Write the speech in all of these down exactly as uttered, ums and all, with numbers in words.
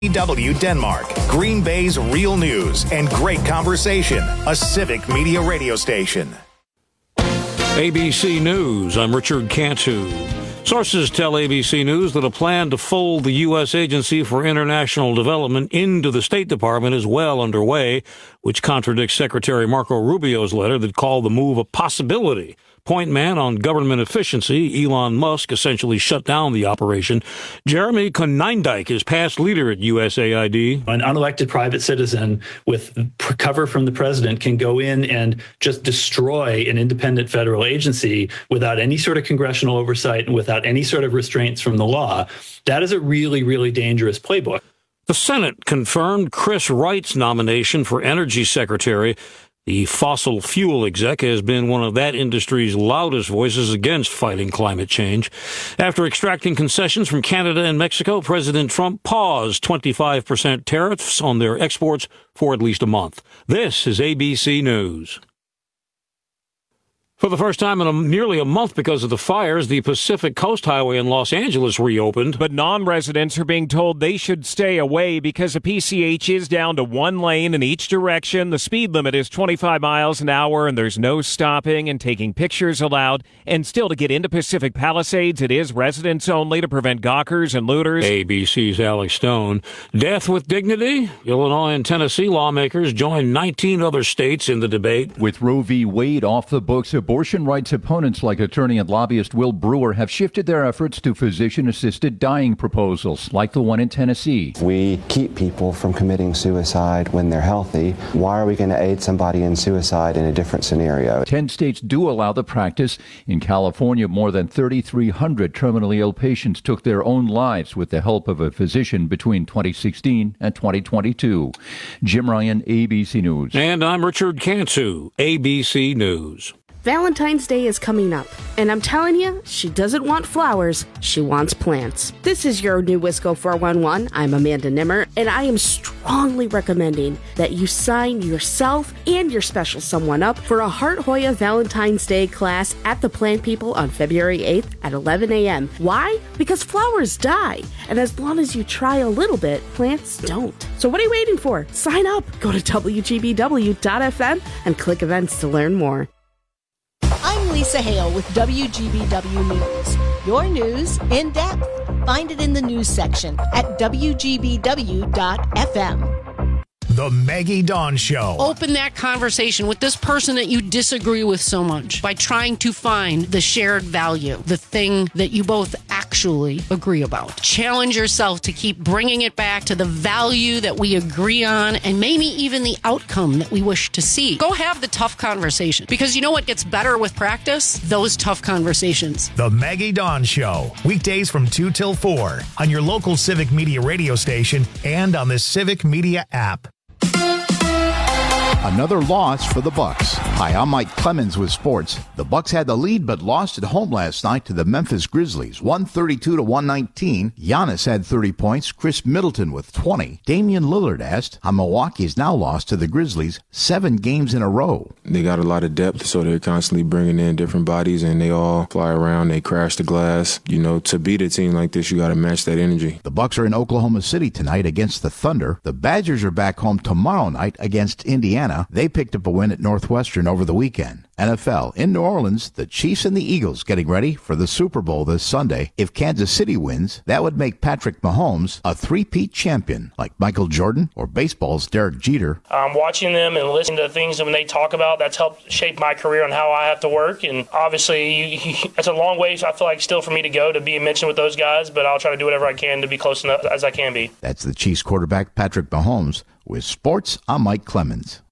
W Denmark, Green Bay's real news and great conversation. A Civic Media radio station. A B C News, I'm Richard Cantu. Sources tell A B C News that a plan to fold the U S Agency for International Development into the State Department is well underway, which contradicts Secretary Marco Rubio's letter that called the move a possibility. Point man on government efficiency, Elon Musk, essentially shut down the operation. Jeremy Konyndyk is past leader at U S A I D. An unelected private citizen with cover from the president can go in and just destroy an independent federal agency without any sort of congressional oversight and without any sort of restraints from the law. That is a really, really dangerous playbook. The Senate confirmed Chris Wright's nomination for Energy Secretary. The fossil fuel exec has been one of that industry's loudest voices against fighting climate change. After extracting concessions from Canada and Mexico, President Trump paused twenty-five percent tariffs on their exports for at least a month. This is A B C News. For the first time in a, nearly a month because of the fires, the Pacific Coast Highway in Los Angeles reopened. But non-residents are being told they should stay away because the P C H is down to one lane in each direction. The speed limit is twenty-five miles an hour, and there's no stopping and taking pictures allowed. And still, to get into Pacific Palisades, it is residents only to prevent gawkers and looters. A B C's Alex Stone. Death with dignity? Illinois and Tennessee lawmakers join nineteen other states in the debate. With Roe v. Wade off the books, abortion rights opponents like attorney and lobbyist Will Brewer have shifted their efforts to physician-assisted dying proposals, like the one in Tennessee. We keep people from committing suicide when they're healthy. Why are we going to aid somebody in suicide in a different scenario? Ten states do allow the practice. In California, more than thirty-three hundred terminally ill patients took their own lives with the help of a physician between twenty sixteen and twenty twenty-two. Jim Ryan, A B C News. And I'm Richard Cantu, A B C News. Valentine's Day is coming up, and I'm telling you, she doesn't want flowers, she wants plants. This is your new Wisco four one one. I'm Amanda Nimmer, and I am strongly recommending that you sign yourself and your special someone up for a Heart Hoya Valentine's Day class at the Plant People on February eighth at eleven a.m. Why? Because flowers die, and as long as you try a little bit, plants don't. So what are you waiting for? Sign up. Go to W G B W dot F M and click events to learn more. I'm Lisa Hale with W G B W News. Your news in depth. Find it in the news section at W G B W dot F M. The Maggie Dawn Show. Open that conversation with this person that you disagree with so much by trying to find the shared value, the thing that you both actually agree about. Challenge yourself to keep bringing it back to the value that we agree on and maybe even the outcome that we wish to see. Go have the tough conversation, because you know what gets better with practice? Those tough conversations. The Maggie Dawn Show. Weekdays from two till four on your local Civic Media radio station and on the Civic Media app. Another loss for the Bucks. Hi, I'm Mike Clemens with sports. The Bucks had the lead but lost at home last night to the Memphis Grizzlies, one thirty-two to one nineteen. Giannis had thirty points, Chris Middleton with twenty. Damian Lillard asked how Milwaukee's now lost to the Grizzlies seven games in a row. They got a lot of depth, so they're constantly bringing in different bodies, and they all fly around, they crash the glass. You know, to beat a team like this, you got to match that energy. The Bucks are in Oklahoma City tonight against the Thunder. The Badgers are back home tomorrow night against Indiana. They picked up a win at Northwestern over the weekend. N F L, in New Orleans, the Chiefs and the Eagles getting ready for the Super Bowl this Sunday. If Kansas City wins, that would make Patrick Mahomes a three-peat champion, like Michael Jordan or baseball's Derek Jeter. Um, watching them and listening to things when they talk about, that's helped shape my career on how I have to work. And obviously, it's a long way, so I feel like still for me to go to be mentioned with those guys, but I'll try to do whatever I can to be close enough as I can be. That's the Chiefs quarterback, Patrick Mahomes. With sports, I'm Mike Clemens.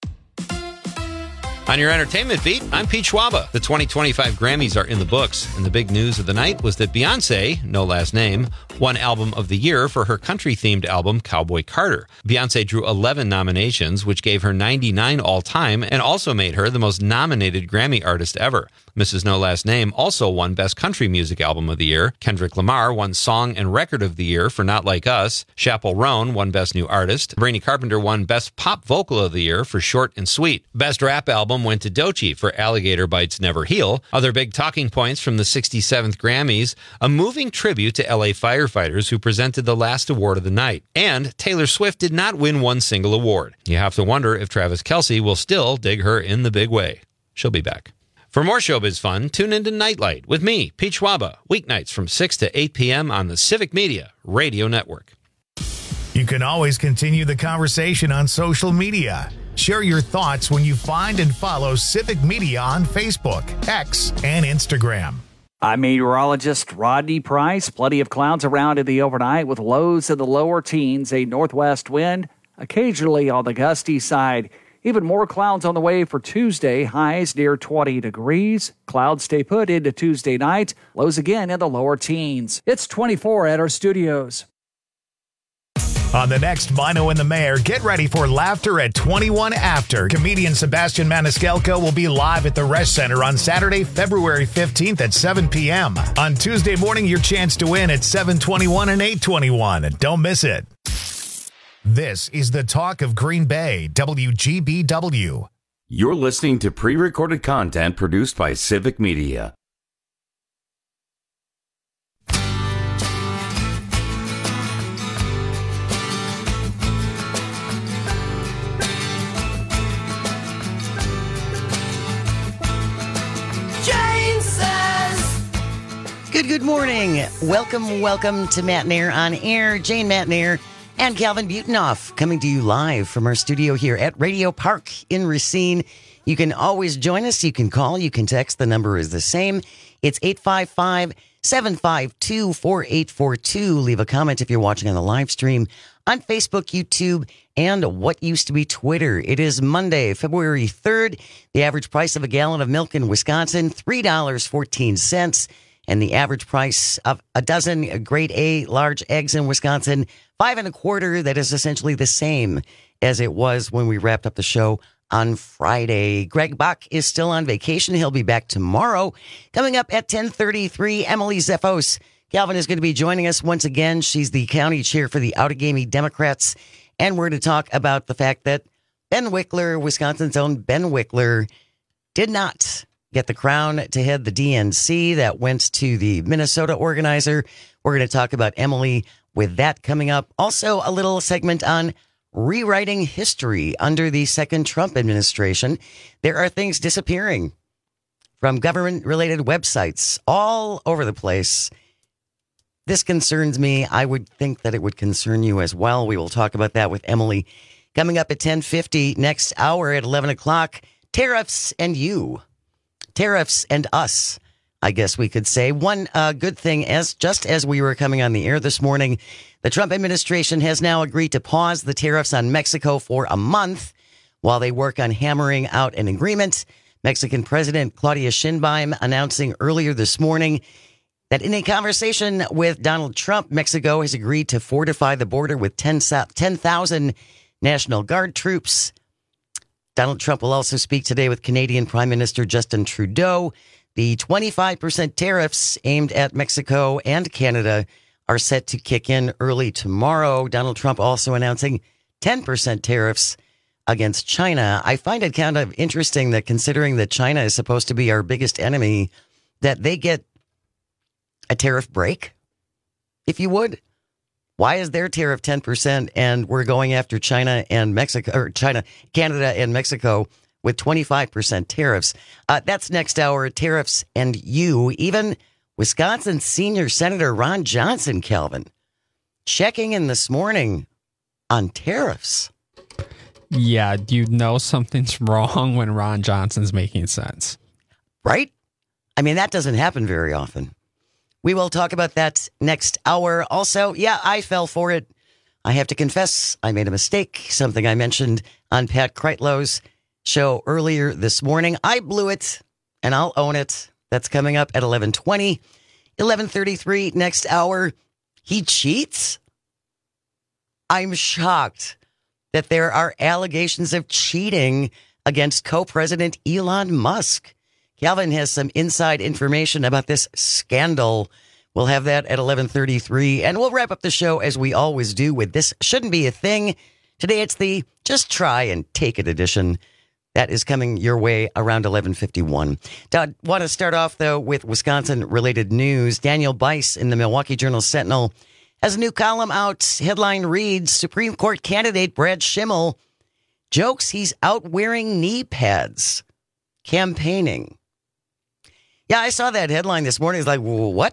On your entertainment beat, I'm Pete Schwaba. The twenty twenty-five Grammys are in the books, and the big news of the night was that Beyonce, no last name, won Album of the Year for her country-themed album, Cowboy Carter. Beyonce drew eleven nominations, which gave her ninety-nine all-time, and also made her the most nominated Grammy artist ever. Missus No Last Name also won Best Country Music Album of the Year. Kendrick Lamar won Song and Record of the Year for Not Like Us. Chappell Roan won Best New Artist. Brainy Carpenter won Best Pop Vocal of the Year for Short and Sweet. Best Rap Album album went to Doechii for Alligator Bites Never Heal. Other big talking points from the sixty-seventh Grammys, a moving tribute to L A firefighters who presented the last award of the night. And Taylor Swift did not win one single award. You have to wonder if Travis Kelce will still dig her in the big way. She'll be back. For more showbiz fun, tune into Nightlight with me, Pete Schwaba, weeknights from six to eight p.m. on the Civic Media Radio Network. You can always continue the conversation on social media. Share your thoughts when you find and follow Civic Media on Facebook, X, and Instagram. I'm meteorologist Rodney Price. Plenty of clouds around in the overnight with lows in the lower teens, a northwest wind, occasionally on the gusty side. Even more clouds on the way for Tuesday, highs near twenty degrees. Clouds stay put into Tuesday night, lows again in the lower teens. It's twenty-four at our studios. On the next Mino and the Mayor, get ready for laughter at twenty-one after. Comedian Sebastian Maniscalco will be live at the Rest Center on Saturday, February fifteenth at seven p.m. On Tuesday morning, your chance to win at seven twenty-one and eight twenty-one. Don't miss it. This is the Talk of Green Bay, W G B W. You're listening to pre-recorded content produced by Civic Media. Jane says, good, good morning. Welcome, welcome to Matt and Air on Air. Jane Matt and Air and Calvin Butenoff coming to you live from our studio here at Radio Park in Racine. You can always join us. You can call. You can text. The number is the same. It's eight five five, seven five two, four eight four two. Leave a comment if you're watching on the live stream on Facebook, YouTube, and what used to be Twitter. It is Monday, February third. The average price of a gallon of milk in Wisconsin, three dollars and fourteen cents. And the average price of a dozen grade A large eggs in Wisconsin, five and a quarter. That is essentially the same as it was when we wrapped up the show on Friday. Greg Bach is still on vacation. He'll be back tomorrow. Coming up at ten thirty-three, Emily Zeffos. Calvin is going to be joining us once again. She's the county chair for the Outagamie Democrats. And we're going to talk about the fact that Ben Wickler, Wisconsin's own Ben Wickler, did not get the crown to head the D N C. That went to the Minnesota organizer. We're going to talk about Emily with that coming up. Also, a little segment on rewriting history under the second Trump administration. There are things disappearing from government-related websites all over the place. This concerns me. I would think that it would concern you as well. We will talk about that with Emily coming up at ten fifty. Next hour at eleven o'clock, tariffs and you. Tariffs and us, I guess we could say. One uh, good thing, as just as we were coming on the air this morning, the Trump administration has now agreed to pause the tariffs on Mexico for a month while they work on hammering out an agreement. Mexican President Claudia Sheinbaum announcing earlier this morning that in a conversation with Donald Trump, Mexico has agreed to fortify the border with ten thousand National Guard troops. Donald Trump will also speak today with Canadian Prime Minister Justin Trudeau. The twenty-five percent tariffs aimed at Mexico and Canada are set to kick in early tomorrow. Donald Trump also announcing ten percent tariffs against China. I find it kind of interesting that considering that China is supposed to be our biggest enemy, that they get a tariff break, if you would. Why is their tariff ten percent and we're going after China and Mexico, or China, Canada and Mexico with twenty-five percent tariffs? Uh, that's next hour, tariffs and you. Even Wisconsin Senior Senator Ron Johnson, Calvin, checking in this morning on tariffs. Yeah, you know something's wrong when Ron Johnson's making sense. Right? I mean, that doesn't happen very often. We will talk about that next hour. Also, yeah, I fell for it. I have to confess, I made a mistake, something I mentioned on Pat Kreitlow's show earlier this morning. I blew it, and I'll own it. That's coming up at eleven twenty. eleven thirty-three next hour. He cheats? I'm shocked that there are allegations of cheating against co-president Elon Musk. Calvin has some inside information about this scandal. We'll have that at eleven thirty-three, and we'll wrap up the show as we always do with This Shouldn't Be a Thing. Today it's the Just Try and Take It edition. That is coming your way around eleven fifty-one. I want to start off, though, with Wisconsin-related news. Daniel Bice in the Milwaukee Journal-Sentinel has a new column out. Headline reads, Supreme Court candidate Brad Schimmel jokes he's out wearing knee pads, campaigning. Yeah, I saw that headline this morning. It's like, what?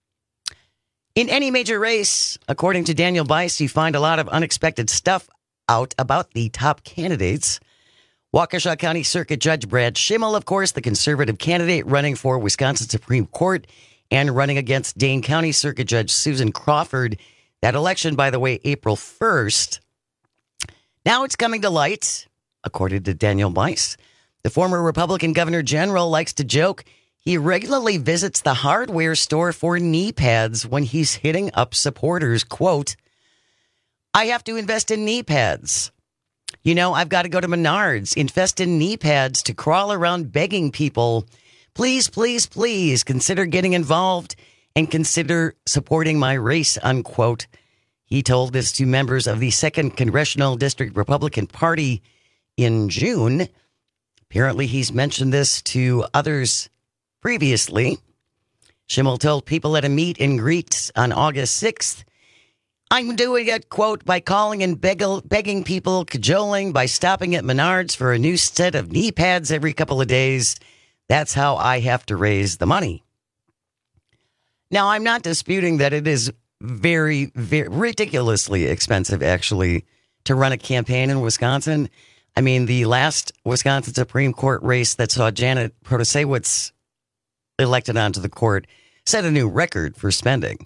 In any major race, according to Daniel Bice, you find a lot of unexpected stuff out about the top candidates. Waukesha County Circuit Judge Brad Schimmel, of course, the conservative candidate running for Wisconsin Supreme Court and running against Dane County Circuit Judge Susan Crawford. That election, by the way, April first. Now it's coming to light, according to Daniel Bice. The former Republican governor general likes to joke he regularly visits the hardware store for knee pads when he's hitting up supporters. Quote, I have to invest in knee pads. You know, I've got to go to Menards, invest in knee pads to crawl around begging people. Please, please, please consider getting involved and consider supporting my race, unquote. He told this to members of the second Congressional District Republican Party in June. Apparently, he's mentioned this to others previously. Schimmel told people at a meet and greet on August sixth, I'm doing it, quote, by calling and beg- begging people, cajoling, by stopping at Menards for a new set of knee pads every couple of days. That's how I have to raise the money. Now, I'm not disputing that it is very, very ridiculously expensive, actually, to run a campaign in Wisconsin. I mean, the last Wisconsin Supreme Court race that saw Janet Protasiewicz elected onto the court set a new record for spending.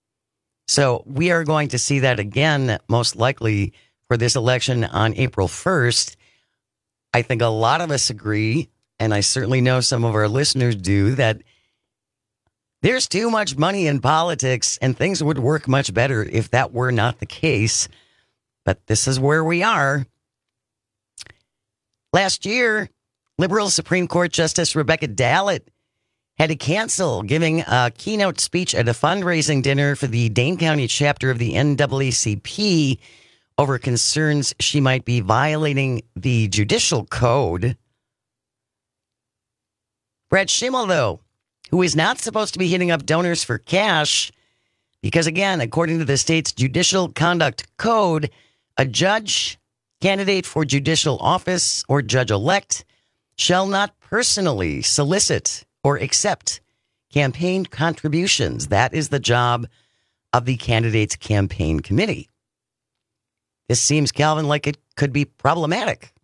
So we are going to see that again, most likely, for this election on April first. I think a lot of us agree, and I certainly know some of our listeners do, that there's too much money in politics and things would work much better if that were not the case. But this is where we are. Last year, liberal Supreme Court Justice Rebecca Dallett had to cancel giving a keynote speech at a fundraising dinner for the Dane County chapter of the N double A C P over concerns she might be violating the judicial code. Brad Schimmel, though, who is not supposed to be hitting up donors for cash, because, again, according to the state's Judicial Conduct Code, a judge, candidate for judicial office, or judge-elect shall not personally solicit or accept campaign contributions. That is the job of the candidate's campaign committee. This seems, Calvin, like it could be problematic.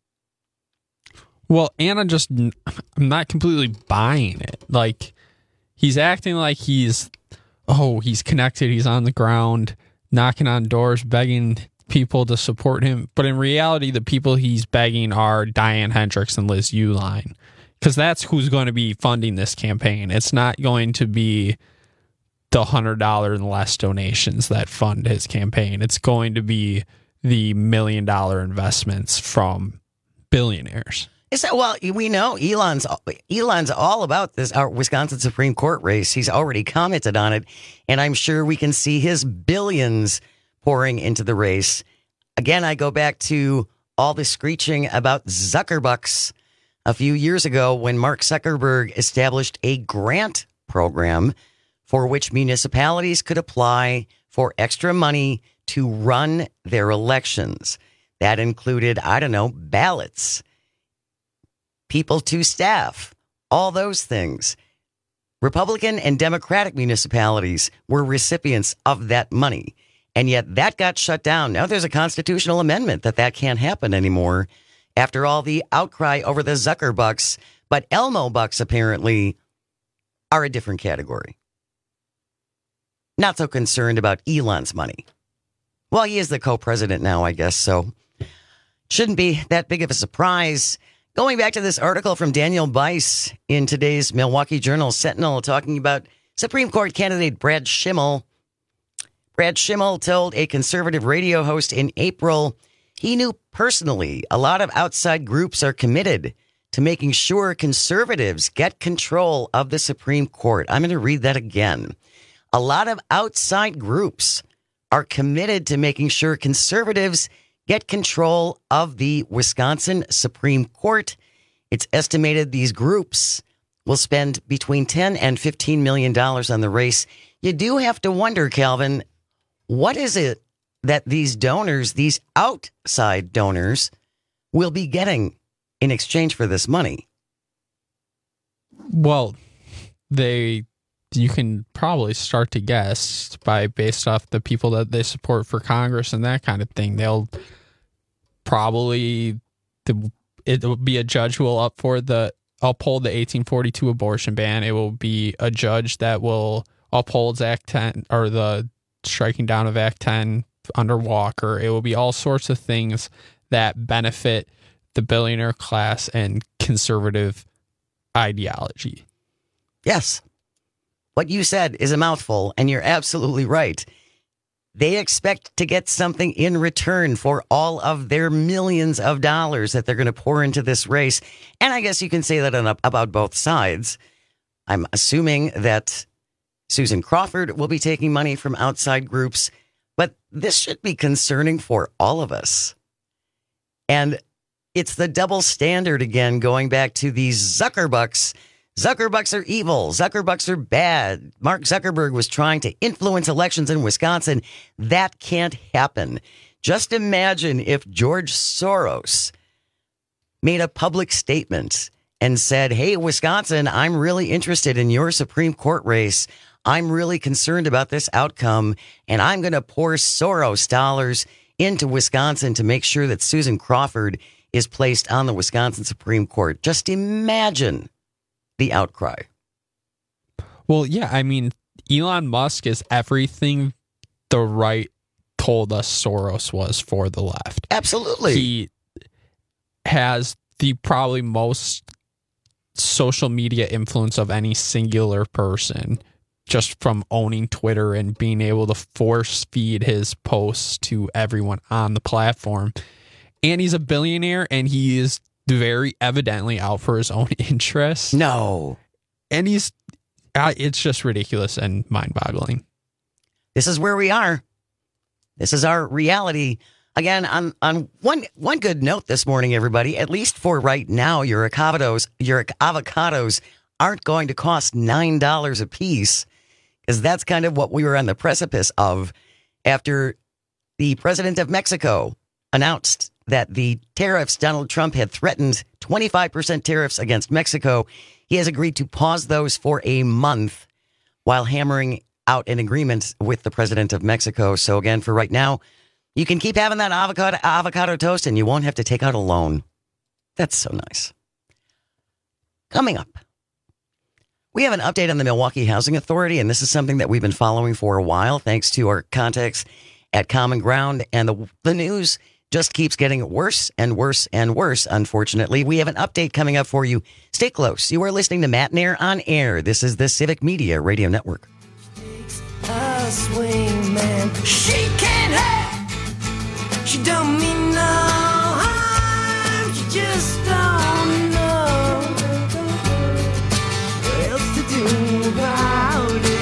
Well, Anna just, I'm not completely buying it. Like, he's acting like he's, oh, he's connected, he's on the ground, knocking on doors, begging people to support him. But in reality, the people he's begging are Diane Hendricks and Liz Uihlein, because that's who's going to be funding this campaign. It's not going to be the one hundred dollars and less donations that fund his campaign. It's going to be the million dollar investments from billionaires. Is that, well, we know Elon's Elon's all about this our Wisconsin Supreme Court race. He's already commented on it, and I'm sure we can see his billions pouring into the race. Again, I go back to all the screeching about Zuckerbucks a few years ago when Mark Zuckerberg established a grant program for which municipalities could apply for extra money to run their elections. That included, I don't know, ballots, people to staff, all those things. Republican and Democratic municipalities were recipients of that money, and yet that got shut down. Now there's a constitutional amendment that that can't happen anymore after all the outcry over the Zuckerbucks. But Elmo bucks apparently are a different category. Not so concerned about Elon's money. Well, he is the co-president now, I guess, so shouldn't be that big of a surprise. Going back to this article from Daniel Bice in today's Milwaukee Journal-Sentinel talking about Supreme Court candidate Brad Schimmel. Brad Schimmel told a conservative radio host in April he knew personally a lot of outside groups are committed to making sure conservatives get control of the Supreme Court. I'm going to read that again. A lot of outside groups are committed to making sure conservatives get control of the Wisconsin Supreme Court. It's estimated these groups will spend between ten and fifteen million dollars on the race. You do have to wonder, Calvin, what is it that these donors, these outside donors, will be getting in exchange for this money? Well, they, you can probably start to guess by based off the people that they support for Congress and that kind of thing. They'll probably, the, it will be a judge who will up for the, uphold the eighteen forty-two abortion ban. It will be a judge that will uphold Act ten or the striking down of Act ten under Walker. It will be all sorts of things that benefit the billionaire class and conservative ideology. Yes. What you said is a mouthful, and you're absolutely right. They expect to get something in return for all of their millions of dollars that they're going to pour into this race. And I guess you can say that on, about both sides. I'm assuming that Susan Crawford will be taking money from outside groups, but this should be concerning for all of us. And it's the double standard again, going back to these Zuckerbucks. Zuckerbucks are evil. Zuckerbucks are bad. Mark Zuckerberg was trying to influence elections in Wisconsin. That can't happen. Just imagine if George Soros made a public statement and said, hey, Wisconsin, I'm really interested in your Supreme Court race. I'm really concerned about this outcome, and I'm going to pour Soros dollars into Wisconsin to make sure that Susan Crawford is placed on the Wisconsin Supreme Court. Just imagine the outcry. Well, yeah, I mean, Elon Musk is everything the right told us Soros was for the left. Absolutely. He has the probably most social media influence of any singular person, just from owning Twitter and being able to force feed his posts to everyone on the platform. And he's a billionaire, and he is very evidently out for his own interests. No. And he's, uh, it's just ridiculous and mind-boggling. This is where we are. This is our reality. Again, on, on one one good note this morning, everybody, at least for right now, your avocados, your avocados aren't going to cost nine dollars a piece, because that's kind of what we were on the precipice of after the president of Mexico announced that the tariffs Donald Trump had threatened, twenty-five percent tariffs against Mexico. He has agreed to pause those for a month while hammering out an agreement with the president of Mexico. So again, for right now, you can keep having that avocado avocado toast and you won't have to take out a loan. That's so nice. Coming up, we have an update on the Milwaukee Housing Authority, and this is something that we've been following for a while, thanks to our contacts at Common Ground, and the, the news just keeps getting worse and worse and worse, unfortunately. We have an update coming up for you. Stay close. You are listening to Matt Nair on Air. This is the Civic Media Radio Network. A swing man. She can't have. She don't mean no harm. She just don't know what else to do about it.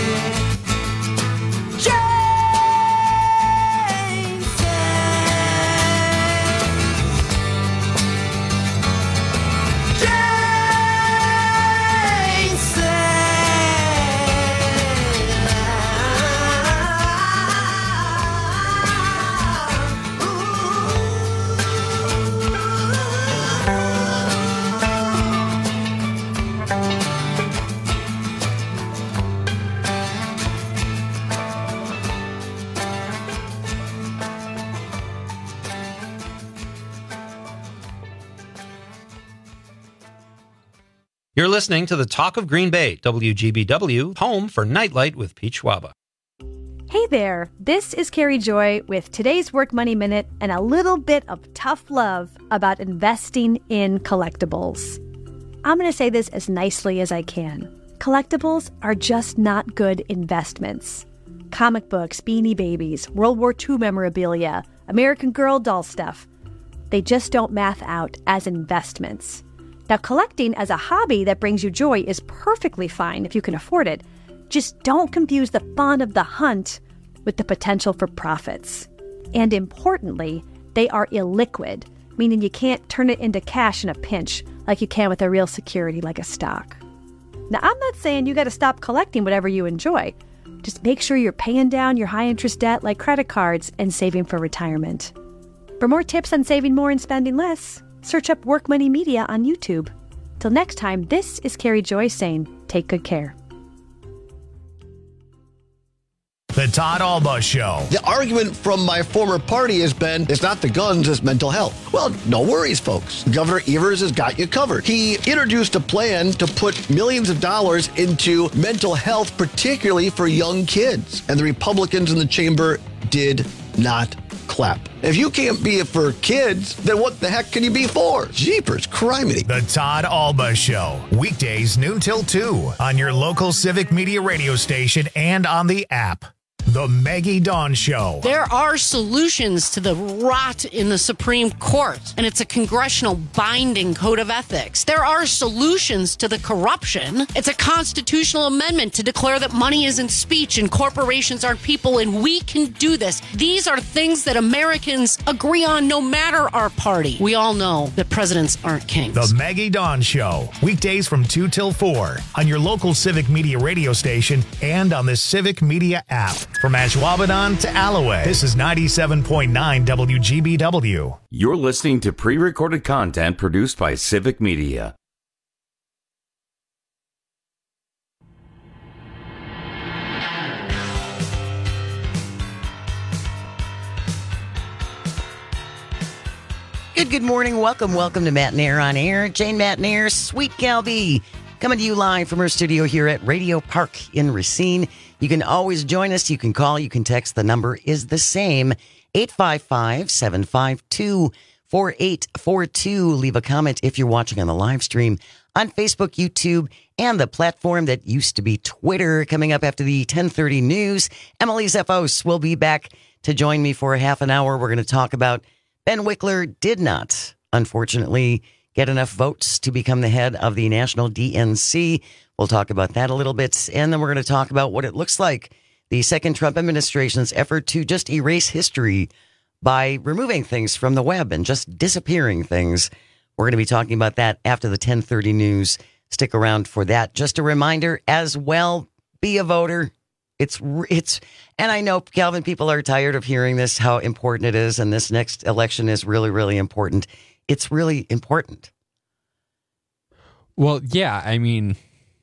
You're listening to the Talk of Green Bay, W G B W, home for Nightlight with Pete Schwaba. Hey there, this is Carrie Joy with today's Work Money Minute and a little bit of tough love about investing in collectibles. I'm going to say this as nicely as I can. Collectibles are just not good investments. Comic books, Beanie Babies, World War Two memorabilia, American Girl doll stuff. They just don't math out as investments. Now, collecting as a hobby that brings you joy is perfectly fine if you can afford it. Just don't confuse the fun of the hunt with the potential for profits. And importantly, they are illiquid, meaning you can't turn it into cash in a pinch, like you can with a real security like a stock. Now, I'm not saying you got to stop collecting whatever you enjoy. Just make sure you're paying down your high-interest debt like credit cards and saving for retirement. For more tips on saving more and spending less, search up Work Money Media on YouTube. Till next time, this is Carrie Joy saying, take good care. The Todd Alba Show. The argument from my former party has been, it's not the guns, it's mental health. Well, no worries, folks. Governor Evers has got you covered. He introduced a plan to put millions of dollars into mental health, particularly for young kids. And the Republicans in the chamber did not clap. If you can't be it for kids, then what the heck can you be for? Jeepers, criminy. The Todd Alba Show. Weekdays noon till two on your local Civic Media radio station and on the app. The Maggie Dawn Show. There are solutions to the rot in the Supreme Court, and it's a congressional binding code of ethics. There are solutions to the corruption. It's a constitutional amendment to declare that money isn't speech and corporations aren't people, and we can do this. These are things that Americans agree on no matter our party. We all know that presidents aren't kings. The Maggie Dawn Show. Weekdays from two till four on your local Civic Media radio station and on the Civic Media app. From Ashwaubenon to Alloway, this is ninety-seven point nine W G B W. You're listening to pre-recorded content produced by Civic Media. Good, good morning. Welcome, welcome to Matt and Air on Air. Jane Matt and Air, Sweet Gal B, coming to you live from our studio here at Radio Park in Racine. You can always join us. You can call. You can text. The number is the same, eight five five, seven five two, four eight four two. Leave a comment if you're watching on the live stream on Facebook, YouTube, and the platform that used to be Twitter. Coming up after the ten thirty news, Emily Zeffos will be back to join me for a half an hour. We're going to talk about Ben Wickler did not, unfortunately, get enough votes to become the head of the National D N C. We'll talk about that a little bit, and then we're going to talk about what it looks like, the second Trump administration's effort to just erase history by removing things from the web and just disappearing things. We're going to be talking about that after the ten thirty news. Stick around for that. Just a reminder as well, be a voter. It's, it's, and I know, Calvin, people are tired of hearing this, how important it is, and this next election is really, really important. It's really important. Well, yeah, I mean,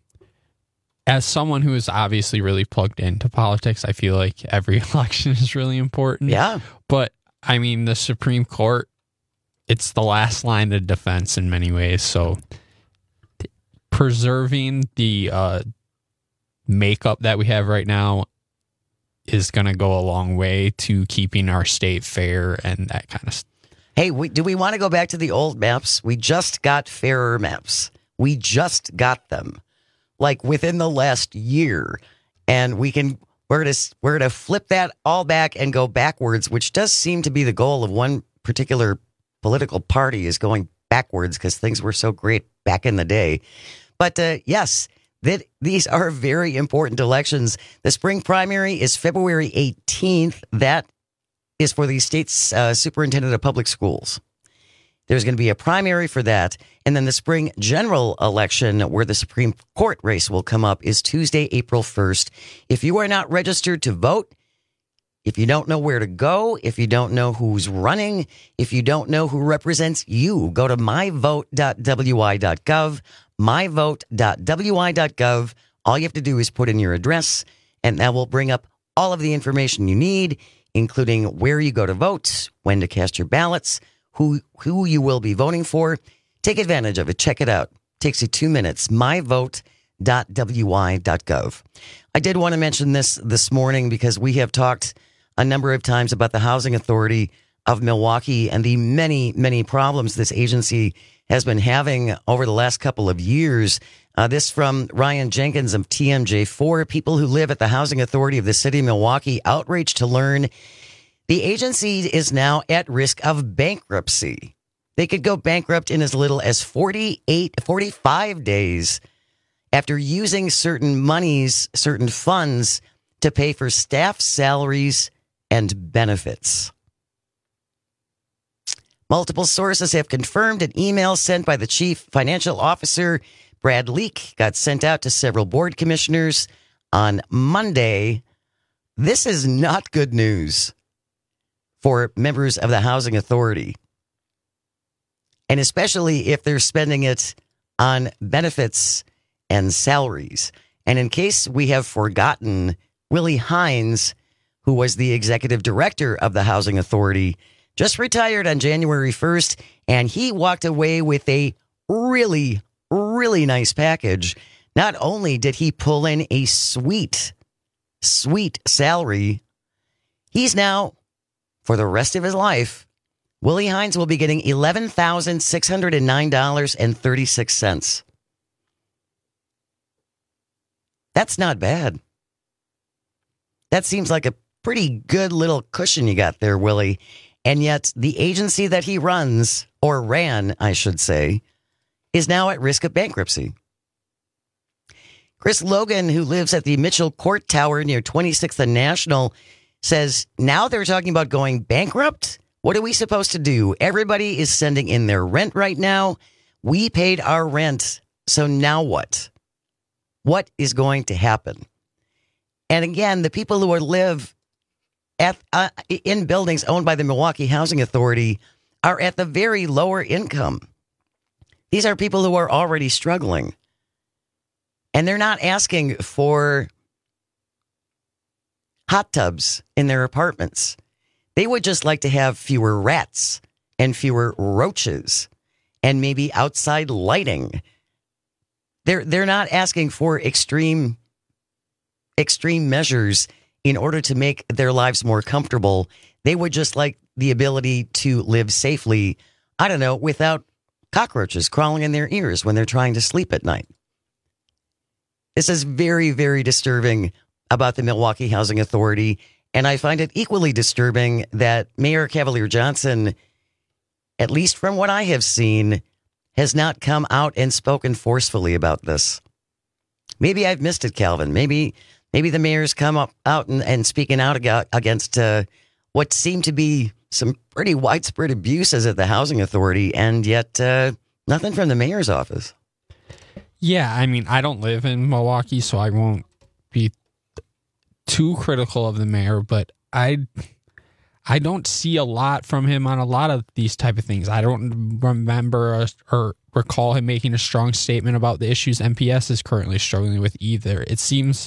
as someone who is obviously really plugged into politics, I feel like every election is really important. Yeah. But, I mean, the Supreme Court, it's the last line of defense in many ways. So preserving the uh, makeup that we have right now is going to go a long way to keeping our state fair and that kind of stuff. Hey, we, do we want to go back to the old maps? We just got fairer maps. We just got them, like within the last year, and we can we're gonna we're gonna flip that all back and go backwards, which does seem to be the goal of one particular political party, is going backwards because things were so great back in the day. But uh, yes, that these are very important elections. The spring primary is February eighteenth. That is for the state's uh, superintendent of public schools. There's going to be a primary for that. And then the spring general election, where the Supreme Court race will come up, is Tuesday, April first. If you are not registered to vote, if you don't know where to go, if you don't know who's running, if you don't know who represents you, go to my vote dot w i dot gov, my vote dot w i dot gov. All you have to do is put in your address, and that will bring up all of the information you need, including where you go to vote, when to cast your ballots, who who you will be voting for. Take advantage of it. Check it out. Takes you two minutes. my vote dot w i dot gov. I did want to mention this this morning because we have talked a number of times about the Housing Authority of Milwaukee and the many, many problems this agency has been having over the last couple of years. Uh, this from Ryan Jenkins of T M J four. People who live at the Housing Authority of the city of Milwaukee outraged to learn the agency is now at risk of bankruptcy. They could go bankrupt in as little as forty-eight, forty-five days after using certain monies, certain funds to pay for staff salaries and benefits. Multiple sources have confirmed an email sent by the chief financial officer, Brad Leak, got sent out to several board commissioners on Monday. This is not good news for members of the Housing Authority, and especially if they're spending it on benefits and salaries. And in case we have forgotten, Willie Hines, who was the executive director of the Housing Authority, just retired on January first, and he walked away with a really, really nice package. Not only did he pull in a sweet, sweet salary, he's now, for the rest of his life, Willie Hines will be getting eleven thousand six hundred nine dollars and thirty-six cents. That's not bad. That seems like a pretty good little cushion you got there, Willie. And yet the agency that he runs, or ran, I should say, is now at risk of bankruptcy. Chris Logan, who lives at the Mitchell Court Tower near twenty-sixth and National, says now they're talking about going bankrupt. What are we supposed to do? Everybody is sending in their rent right now. We paid our rent. So now what? What is going to happen? And again, the people who are live at uh, in buildings owned by the Milwaukee Housing Authority are at the very lower income. These are people who are already struggling. And they're not asking for hot tubs in their apartments. They would just like to have fewer rats and fewer roaches and maybe outside lighting. They're they're not asking for extreme extreme measures in order to make their lives more comfortable. They would just like the ability to live safely, I don't know, without cockroaches crawling in their ears when they're trying to sleep at night. This is very, very disturbing about the Milwaukee Housing Authority, and I find it equally disturbing that Mayor Cavalier Johnson, at least from what I have seen, has not come out and spoken forcefully about this. Maybe I've missed it, Calvin. Maybe maybe the mayor's come up out and, and speaking out against uh, what seemed to be some pretty widespread abuses at the Housing Authority, and yet uh, nothing from the mayor's office. Yeah, I mean, I don't live in Milwaukee, so I won't be too critical of the mayor, but I I don't see a lot from him on a lot of these type of things. I don't remember or, or recall him making a strong statement about the issues M P S is currently struggling with either. It seems,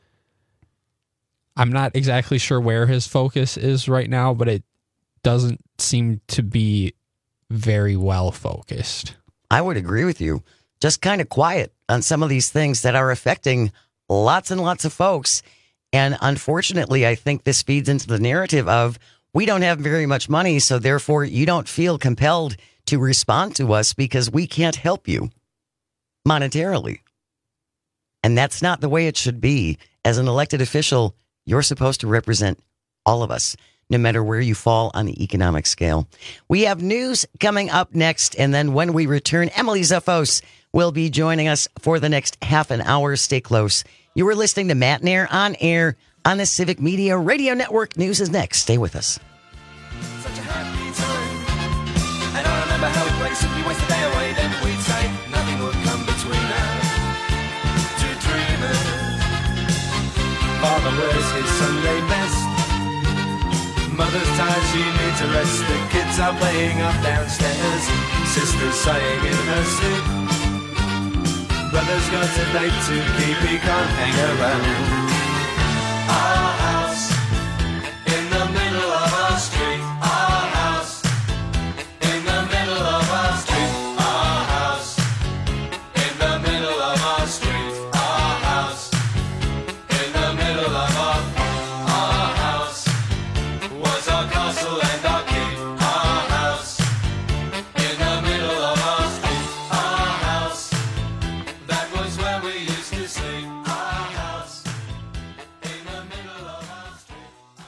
I'm not exactly sure where his focus is right now, but it doesn't seem to be very well focused. I would agree with you. Just kind of quiet on some of these things that are affecting lots and lots of folks. And unfortunately, I think this feeds into the narrative of we don't have very much money, so therefore you don't feel compelled to respond to us because we can't help you monetarily. And that's not the way it should be. As an elected official, you're supposed to represent all of us, no matter where you fall on the economic scale. We have news coming up next, and then when we return, Emily Zafos will be joining us for the next half an hour. Stay close. You were listening to Matt Nair on air on the Civic Media Radio Network. News is next. Stay with us. Such a happy time. And I remember how we played simply waste the day away. Then we'd say nothing would come between us. Two dreamers. Father wears his Sunday best. Mother's tired, she needs a rest. The kids are playing up downstairs. Sister's sighing in her sleep. Brother's got a date to keep, he can't hang around. Our house in the middle of our street. Our house in the middle of our street. Our house in the middle of our street. Our house in the middle of our Our house was our castle and our keep. Our house in the middle of our street. Our house, that was where we used to sleep. Our house in the middle of our street.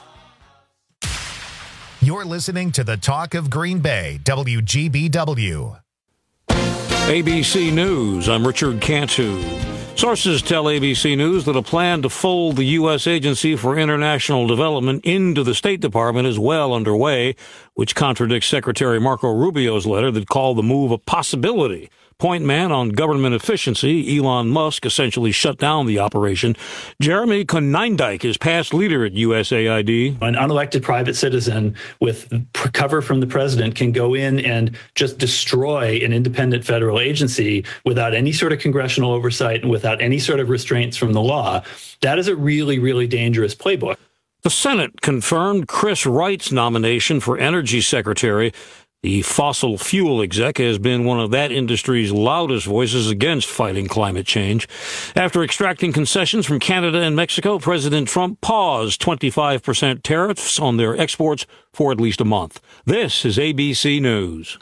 You're listening to the Talk of Green Bay, W G B W. A B C News, I'm Richard Cantu. Sources tell A B C News that a plan to fold the U S Agency for International Development into the State Department is well underway, which contradicts Secretary Marco Rubio's letter that called the move a possibility. Point man on government efficiency, Elon Musk essentially shut down the operation. Jeremy Konyndyk is past leader at U S A I D. An unelected private citizen with cover from the president can go in and just destroy an independent federal agency without any sort of congressional oversight and without any sort of restraints from the law. That is a really, really dangerous playbook. The Senate confirmed Chris Wright's nomination for Energy Secretary. The fossil fuel exec has been one of that industry's loudest voices against fighting climate change. After extracting concessions from Canada and Mexico, President Trump paused twenty-five percent tariffs on their exports for at least a month. This is A B C News.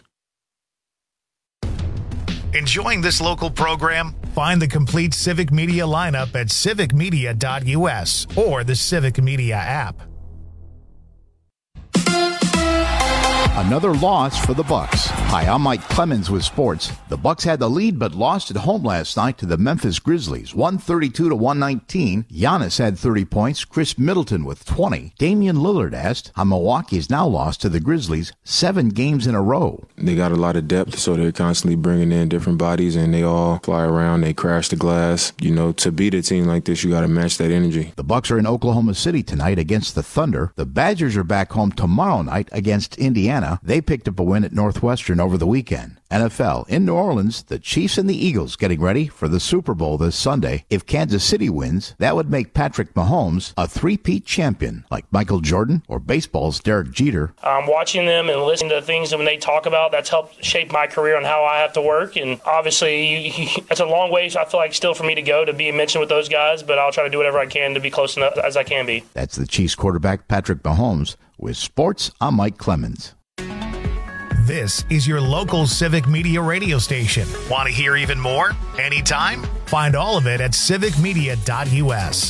Enjoying this local program? Find the complete Civic Media lineup at civic media dot U S or the Civic Media app. Another loss for the Bucks. Hi, I'm Mike Clemens with sports. The Bucks had the lead but lost at home last night to the Memphis Grizzlies, one thirty-two to one nineteen. Giannis had thirty points, Chris Middleton with twenty. Damian Lillard asked how Milwaukee's now lost to the Grizzlies seven games in a row. They got a lot of depth, so they're constantly bringing in different bodies, and they all fly around, they crash the glass. You know, to beat a team like this, you got to match that energy. The Bucks are in Oklahoma City tonight against the Thunder. The Badgers are back home tomorrow night against Indiana. They picked up a win at Northwestern over the weekend. N F L in New Orleans, the Chiefs and the Eagles getting ready for the Super Bowl this Sunday. If Kansas City wins, that would make Patrick Mahomes a three-peat champion, like Michael Jordan or baseball's Derek Jeter. Um, watching them and listening to things that when they talk about, that's helped shape my career on how I have to work. And obviously, you, you, it's a long way, I feel like, still for me to go to be mentioned with those guys, but I'll try to do whatever I can to be close enough as I can be. That's the Chiefs quarterback, Patrick Mahomes. With sports, I'm Mike Clemens. This is your local Civic Media radio station. Want to hear even more? Anytime? Find all of it at civic media dot U S.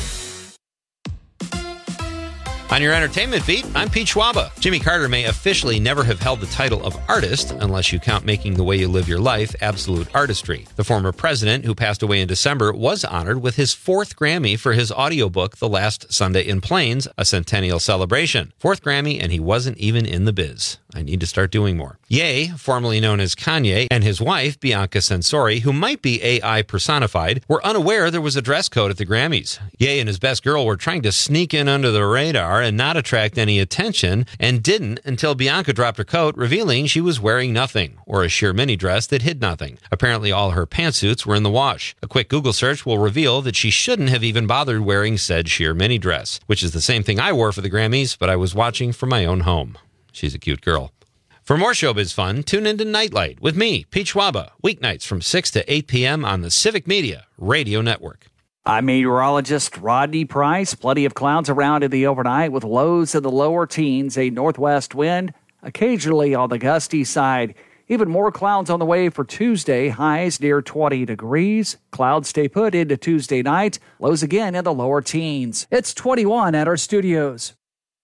On your entertainment beat, I'm Pete Schwaba. Jimmy Carter may officially never have held the title of artist unless you count Making the Way You Live Your Life absolute artistry. The former president, who passed away in December, was honored with his fourth Grammy for his audiobook, The Last Sunday in Plains, a centennial celebration. Fourth Grammy, and he wasn't even in the biz. I need to start doing more. Ye, formerly known as Kanye, and his wife, Bianca Censori, who might be A I personified, were unaware there was a dress code at the Grammys. Ye and his best girl were trying to sneak in under the radar and not attract any attention, and didn't until Bianca dropped her coat, revealing she was wearing nothing, or a sheer mini dress that hid nothing. Apparently all her pantsuits were in the wash. A quick Google search will reveal that she shouldn't have even bothered wearing said sheer mini dress, which is the same thing I wore for the Grammys, but I was watching from my own home. She's a cute girl. For more showbiz fun, tune into Nightlight with me, Pete Schwaba, weeknights from six to eight p.m. on the Civic Media Radio Network. I'm meteorologist Rodney Price. Plenty of clouds around in the overnight with lows in the lower teens, a northwest wind, occasionally on the gusty side. Even more clouds on the way for Tuesday, highs near twenty degrees. Clouds stay put into Tuesday night, lows again in the lower teens. It's twenty-one at our studios.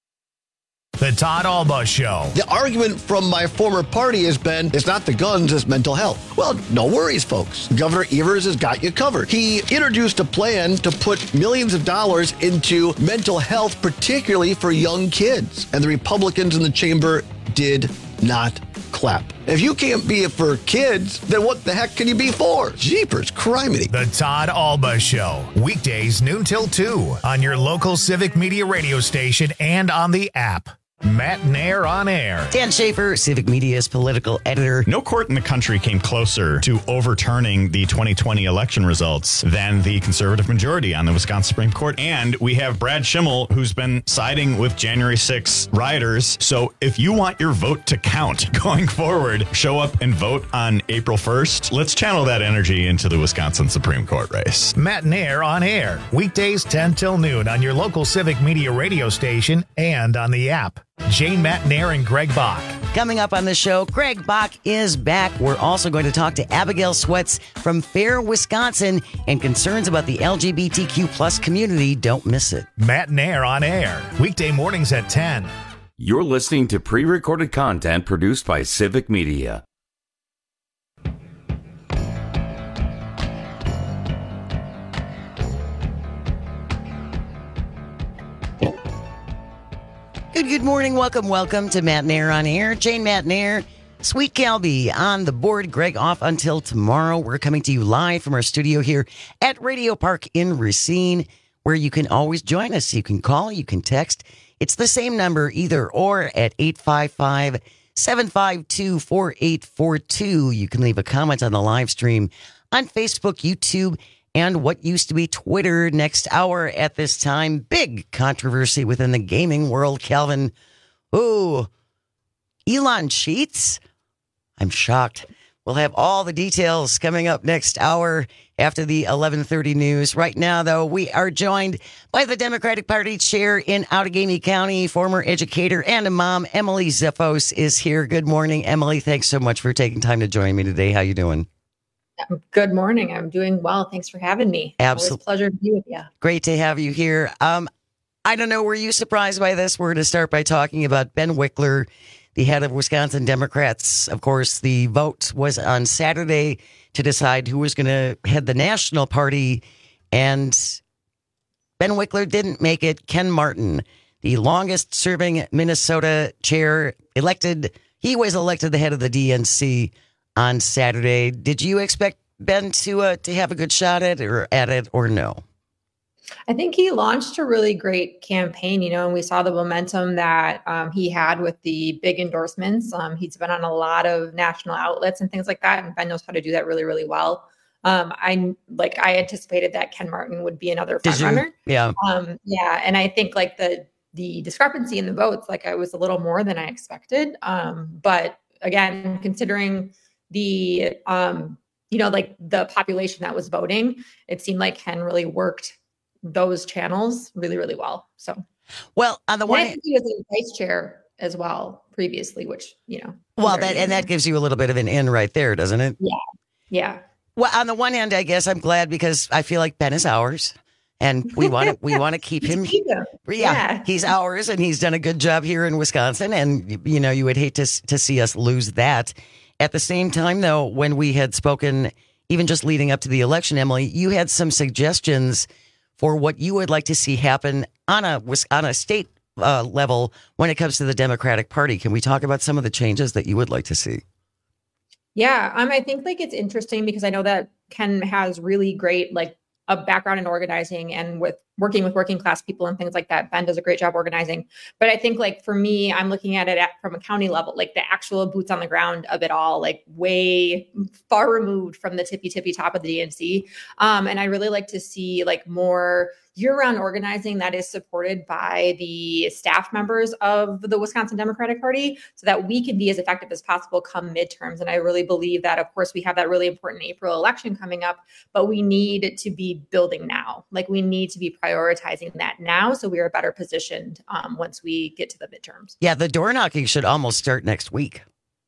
The Todd Alba Show. The argument from my former party has been, it's not the guns, it's mental health. Well, no worries, folks. Governor Evers has got you covered. He introduced a plan to put millions of dollars into mental health, particularly for young kids. And the Republicans in the chamber did not clap. If you can't be it for kids, then what the heck can you be for? Jeepers, criminy. The Todd Alba Show. Weekdays noon till two on your local Civic Media radio station and on the app. Matt Nair on air. Dan Schaefer, Civic Media's political editor. No court in the country came closer to overturning the twenty twenty election results than the conservative majority on the Wisconsin Supreme Court. And we have Brad Schimmel, who's been siding with January sixth rioters. So if you want your vote to count going forward, show up and vote on April first. Let's channel that energy into the Wisconsin Supreme Court race. Matt Nair on air. Weekdays ten till noon on your local Civic Media radio station and on the app. Jane Matt Nair and Greg Bach. Coming up on the show, Greg Bach is back. We're also going to talk to Abigail Sweats from Fair, Wisconsin, and concerns about the L G B T Q plus community. Don't miss it. Matt Nair on air. Weekday mornings at ten. You're listening to pre-recorded content produced by Civic Media. Good, good morning. Welcome, welcome to Matt Nair on Air. Jane Matt Nair, Sweet Calby on the board. Greg off until tomorrow. We're coming to you live from our studio here at Radio Park in Racine, where you can always join us. You can call, you can text. It's the same number, either or, at eight five five, seven five two, four eight four two. You can leave a comment on the live stream on Facebook, YouTube, and what used to be Twitter. Next hour at this time, big controversy within the gaming world. Calvin, ooh, Elon cheats? I'm shocked. We'll have all the details coming up next hour after the eleven thirty news. Right now, though, we are joined by the Democratic Party chair in Outagamie County, former educator and a mom. Emily Zeffos is here. Good morning, Emily. Thanks so much for taking time to join me today. How you doing? Good morning. I'm doing well. Thanks for having me. Absolutely. Always a pleasure to be with you. Great to have you here. Um, I don't know. Were you surprised by this? We're going to start by talking about Ben Wickler, the head of Wisconsin Democrats. Of course, the vote was on Saturday to decide who was going to head the national party. And Ben Wickler didn't make it. Ken Martin, the longest serving Minnesota chair, elected. He was elected the head of the D N C on Saturday. Did you expect Ben to uh, to have a good shot at or at it or no? I think he launched a really great campaign, you know, and we saw the momentum that um, he had with the big endorsements. Um, he's been on a lot of national outlets and things like that, and Ben knows how to do that really, really well. Um, I like I anticipated that Ken Martin would be another front runner. Yeah, um, yeah, and I think like the the discrepancy in the votes, like I was a little more than I expected. Um, but again, considering the um, you know, like the population that was voting, it seemed like Ken really worked those channels really, really well. So, well, on the one hand, he was a vice chair as well previously, which, you know, well, that and that gives you a little bit of an in right there, doesn't it? Yeah. Yeah. Well, on the one hand, I guess I'm glad because I feel like Ben is ours and we want to, we want to keep him. Yeah, yeah. He's ours and he's done a good job here in Wisconsin. And, you know, you would hate to, to see us lose that. At the same time, though, when we had spoken, even just leading up to the election, Emily, you had some suggestions for what you would like to see happen on a on a state uh, level when it comes to the Democratic Party. Can we talk about some of the changes that you would like to see? Yeah, um, I think like it's interesting because I know that Ken has really great like a background in organizing and with working with working class people and things like that. Ben does a great job organizing. But I think like for me, I'm looking at it at, from a county level, like the actual boots on the ground of it all, like way far removed from the tippy tippy top of the D N C. Um, and I really like to see like more year-round organizing that is supported by the staff members of the Wisconsin Democratic Party so that we can be as effective as possible come midterms. And I really believe that, of course, we have that really important April election coming up, but we need to be building now. Like we need to be prioritizing that now so we are better positioned um, once we get to the midterms. Yeah, the door knocking should almost start next week.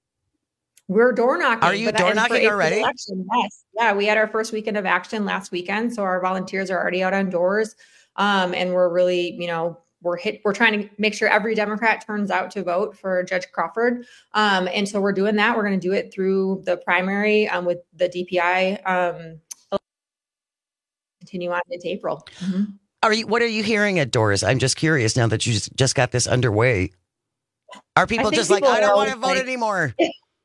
We're door knocking. Are you door knocking already? Election, yes. Yeah, we had our first weekend of action last weekend. So our volunteers are already out on doors. Um, and we're really, you know, we're hit, we're trying to make sure every Democrat turns out to vote for Judge Crawford. Um, and so we're doing that. We're going to do it through the primary um, with the D P I um, continue on into April. Mm-hmm. Are you, what are you hearing at doors? I'm just curious now that you just, just got this underway. Are people just people like, I don't want to vote like, anymore?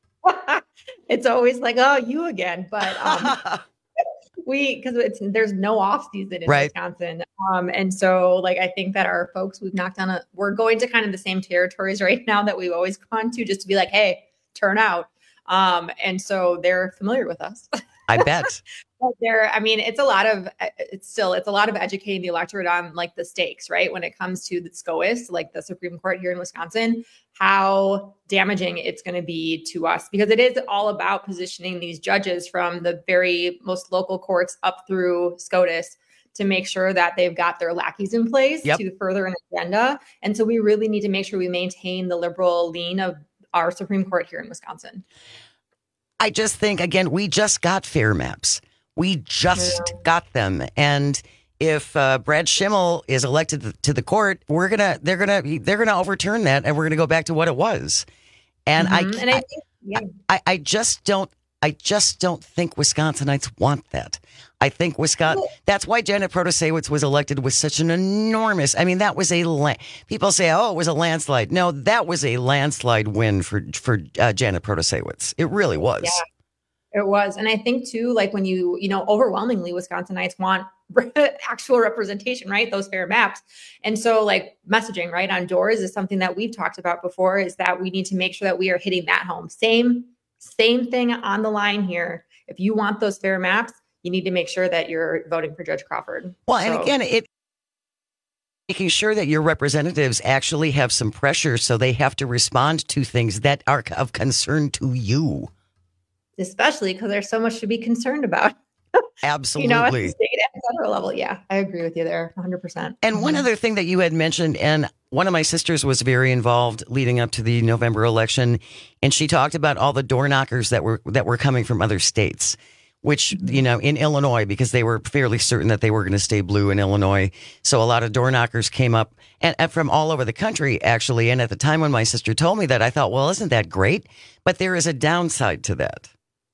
It's always like, oh, you again. But um, we, because it's there's no off season in right. Wisconsin. Um, and so like, I think that our folks, we've knocked on a, we're going to kind of the same territories right now that we've always gone to just to be like, hey, turn out. Um, and so they're familiar with us. I bet. But there, I mean, it's a lot of, it's still, it's a lot of educating the electorate on like the stakes, right? When it comes to the SCOTUS, like the Supreme Court here in Wisconsin, how damaging it's going to be to us, because it is all about positioning these judges from the very most local courts up through SCOTUS to make sure that they've got their lackeys in place yep. to further an agenda. And so we really need to make sure we maintain the liberal lean of our Supreme Court here in Wisconsin. I just think, again, we just got fair maps. We just yeah. got them. And if uh, Brad Schimmel is elected to the court, we're going to, they're going to, they're going to overturn that and we're going to go back to what it was. And, mm-hmm. I, and I, think, yeah. I, I just don't, I just don't think Wisconsinites want that. I think Wisconsin, that's why Janet Protasiewicz was elected with such an enormous, I mean, that was a, la- people say, oh, it was a landslide. No, that was a landslide win for, for uh, Janet Protasiewicz. It really was. Yeah, it was. And I think too, like when you, you know, overwhelmingly Wisconsinites want actual representation, right? Those fair maps. And so like messaging, right, on doors is something that we've talked about before, is that we need to make sure that we are hitting that home. Same Same thing on the line here. If you want those fair maps, you need to make sure that you're voting for Judge Crawford. Well, so, and again, it making sure that your representatives actually have some pressure, so they have to respond to things that are of concern to you. Especially because there's so much to be concerned about. Absolutely. You know, at the state and federal level. Yeah, I agree with you there one hundred percent. And mm-hmm. one other thing that you had mentioned, and one of my sisters was very involved leading up to the November election, and she talked about all the door knockers that were that were coming from other states, which, you know, in Illinois, because they were fairly certain that they were going to stay blue in Illinois. So a lot of door knockers came up and, and from all over the country, actually. And at the time when my sister told me that, I thought, well, isn't that great? But there is a downside to that.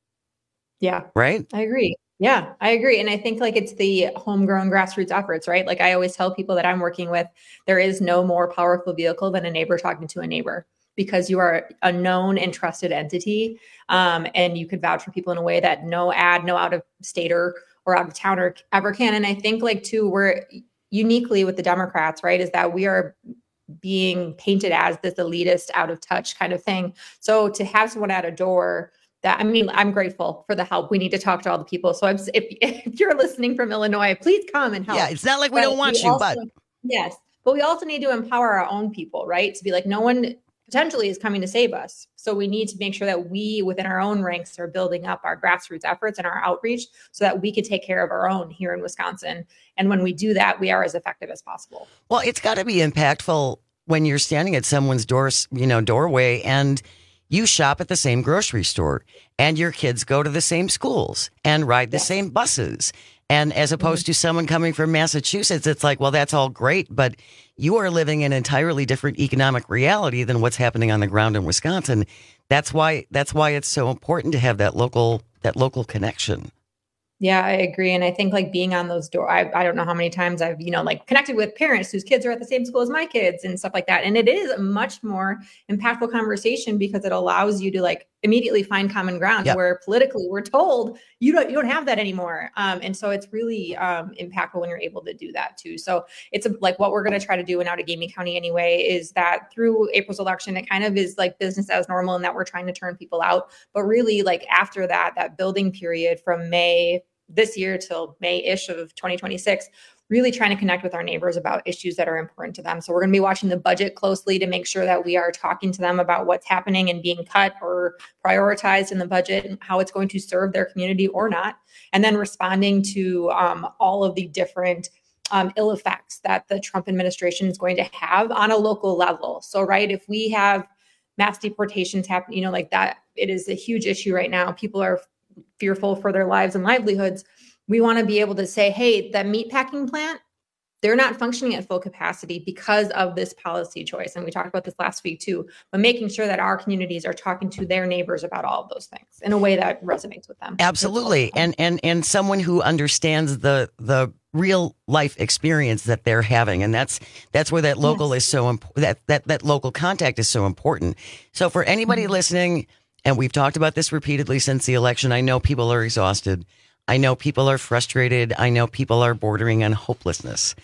Yeah. Right? I agree. Yeah, I agree. And I think like it's the homegrown grassroots efforts, right? Like I always tell people that I'm working with, there is no more powerful vehicle than a neighbor talking to a neighbor, because you are a known and trusted entity. Um, and you could vouch for people in a way that no ad, no out of stater or out of towner ever can. And I think like too, we're uniquely with the Democrats, right, is that we are being painted as this elitist, out of touch kind of thing. So to have someone at a door that, I mean, I'm grateful for the help. We need to talk to all the people. So if, if you're listening from Illinois, please come and help. Yeah, it's not like we but don't want we you, also, but. Yes, but we also need to empower our own people, right? To be like, no one potentially is coming to save us. So we need to make sure that we within our own ranks are building up our grassroots efforts and our outreach so that we can take care of our own here in Wisconsin. And when we do that, we are as effective as possible. Well, it's got to be impactful when you're standing at someone's door, you know, doorway, and you shop at the same grocery store and your kids go to the same schools and ride the yes. same buses. And as opposed mm-hmm. to someone coming from Massachusetts, it's like, well, that's all great, but you are living in an entirely different economic reality than what's happening on the ground in Wisconsin. That's why that's why it's so important to have that local that local connection. Yeah, I agree. And I think like being on those door, I, I don't know how many times I've, you know, like connected with parents whose kids are at the same school as my kids and stuff like that. And it is a much more impactful conversation because it allows you to like immediately find common ground yep. where politically we're told you don't, you don't have that anymore. Um, and so it's really um, impactful when you're able to do that too. So it's a, like what we're going to try to do in Outagamie County anyway, is that through April's election, it kind of is like business as normal and that we're trying to turn people out. But really like after that, that building period from May this year till May-ish of twenty twenty-six, really trying to connect with our neighbors about issues that are important to them. So we're going to be watching the budget closely to make sure that we are talking to them about what's happening and being cut or prioritized in the budget and how it's going to serve their community or not. And then responding to um, all of the different um, ill effects that the Trump administration is going to have on a local level. So, right, if we have mass deportations happen, you know, like that, it is a huge issue right now. People are fearful for their lives and livelihoods. We want to be able to say, hey, that meatpacking plant, they're not functioning at full capacity because of this policy choice. And we talked about this last week too, but making sure that our communities are talking to their neighbors about all of those things in a way that resonates with them. Absolutely. And and and someone who understands the the real life experience that they're having. And that's that's where that local yes. is so important. That, that that local contact is so important. So for anybody mm-hmm. listening, and we've talked about this repeatedly since the election, I know people are exhausted. I know people are frustrated. I know people are bordering on hopelessness.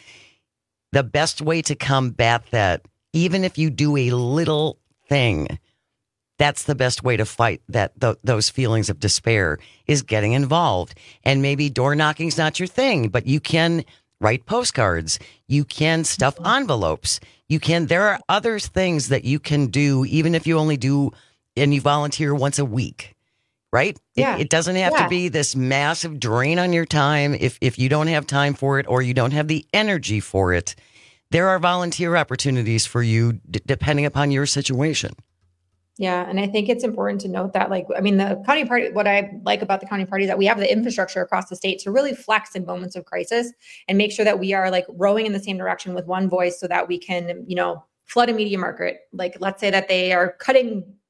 The best way to combat that, even if you do a little thing, that's the best way to fight that th- those feelings of despair, is getting involved. And maybe door knocking's not your thing, but you can write postcards. You can stuff envelopes. You can, there are other things that you can do, even if you only do and you volunteer once a week, right? Yeah. It, it doesn't have yeah. to be this massive drain on your time. If if you don't have time for it or you don't have the energy for it, there are volunteer opportunities for you d- depending upon your situation. Yeah. And I think it's important to note that, like, I mean, the county party, what I like about the county party is that we have the infrastructure across the state to really flex in moments of crisis and make sure that we are like rowing in the same direction with one voice so that we can, you know, flood a media market. Like, let's say that they are cutting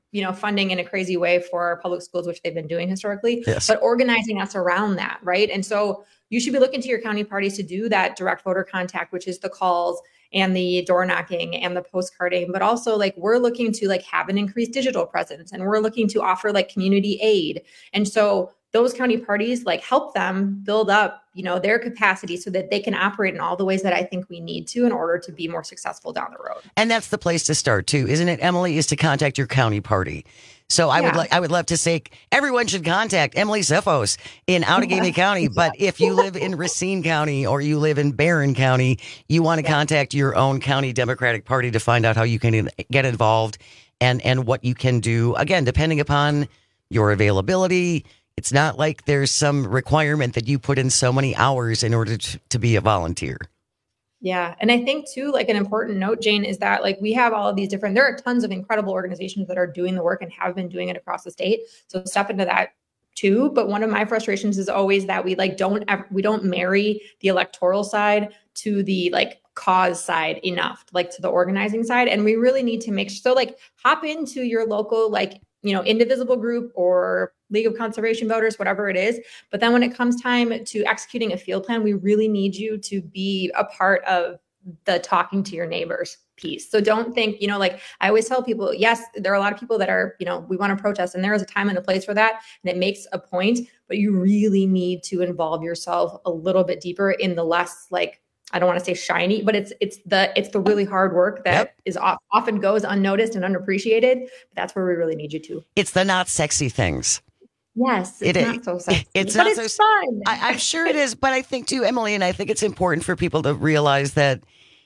you know, funding in a crazy way for our public schools, which they've been doing historically, Yes. but organizing us around that, right? And so you should be looking to your county parties to do that direct voter contact, which is the calls and the door knocking and the postcarding, but also like we're looking to like have an increased digital presence, and we're looking to offer like community aid. And so those county parties like help them build up, you know, their capacity so that they can operate in all the ways that I think we need to in order to be more successful down the road. And that's the place to start too, isn't it, Emily, is to contact your county party. So I Yeah. would like, I would love to say everyone should contact Emily Zeffos in Outagamie County. But if you live in Racine County or you live in Barron County, you want to contact your own county Democratic Party to find out how you can get involved and, and what you can do. Again, depending upon your availability. It's not like there's some requirement that you put in so many hours in order to, to be a volunteer. Yeah. And I think too, like an important note, Jane, is that like we have all of these different, there are tons of incredible organizations that are doing the work and have been doing it across the state. So step into that too. But one of my frustrations is always that we like don't ever, we don't marry the electoral side to the like cause side enough, like to the organizing side. And we really need to make so like hop into your local, like, you know, indivisible group or League of Conservation Voters, whatever it is. But then when it comes time to executing a field plan, we really need you to be a part of the talking to your neighbors piece. So don't think, you know, like I always tell people, yes, there are a lot of people that are, you know, we want to protest, and there is a time and a place for that. And it makes a point, but you really need to involve yourself a little bit deeper in the less like, I don't want to say shiny, but it's it's the it's the really hard work that yep. is off, often goes unnoticed and unappreciated. But that's where we really need you to. It's the not sexy things. Yes, it's it not is. so sexy. It's but not it's so fun. I, I'm sure it is, but I think too, Emily, and I think it's important for people to realize that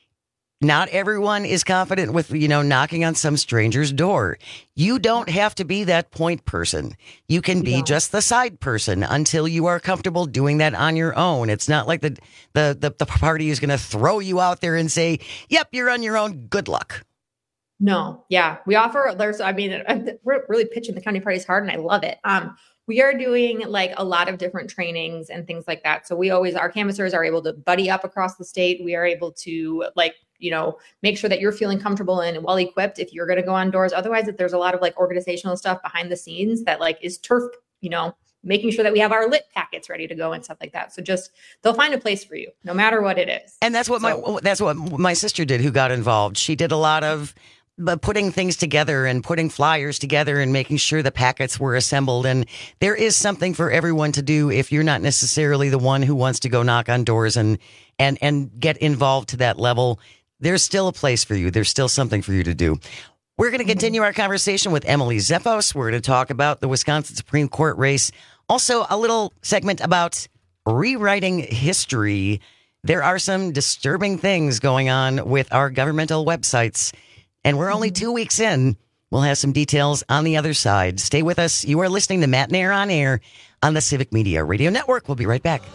not everyone is confident with, you know, knocking on some stranger's door. You don't have to be that point person. You can be yeah. just the side person until you are comfortable doing that on your own. It's not like the the the, the party is going to throw you out there and say, "Yep, you're on your own. Good luck." No, yeah, we offer. There's, I mean, we're really pitching the county parties hard, and I love it. Um, we are doing like a lot of different trainings and things like that. So we always, our canvassers are able to buddy up across the state. We are able to like, you know, make sure that you're feeling comfortable and well equipped if you're going to go on doors. Otherwise, if there's a lot of like organizational stuff behind the scenes that like is turf, you know, making sure that we have our lit packets ready to go and stuff like that. So just, they'll find a place for you no matter what it is. And that's what so, my, that's what my sister did who got involved. She did a lot of But putting things together and putting flyers together and making sure the packets were assembled. And there is something for everyone to do if you're not necessarily the one who wants to go knock on doors and and and get involved to that level. There's still a place for you. There's still something for you to do. We're going to continue our conversation with Emily Zeffos. We're going to talk about the Wisconsin Supreme Court race. Also, a little segment about rewriting history. There are some disturbing things going on with our governmental websites. And we're only two weeks in. We'll have some details on the other side. Stay with us. You are listening to Matt Nair on Air on the Civic Media Radio Network. We'll be right back.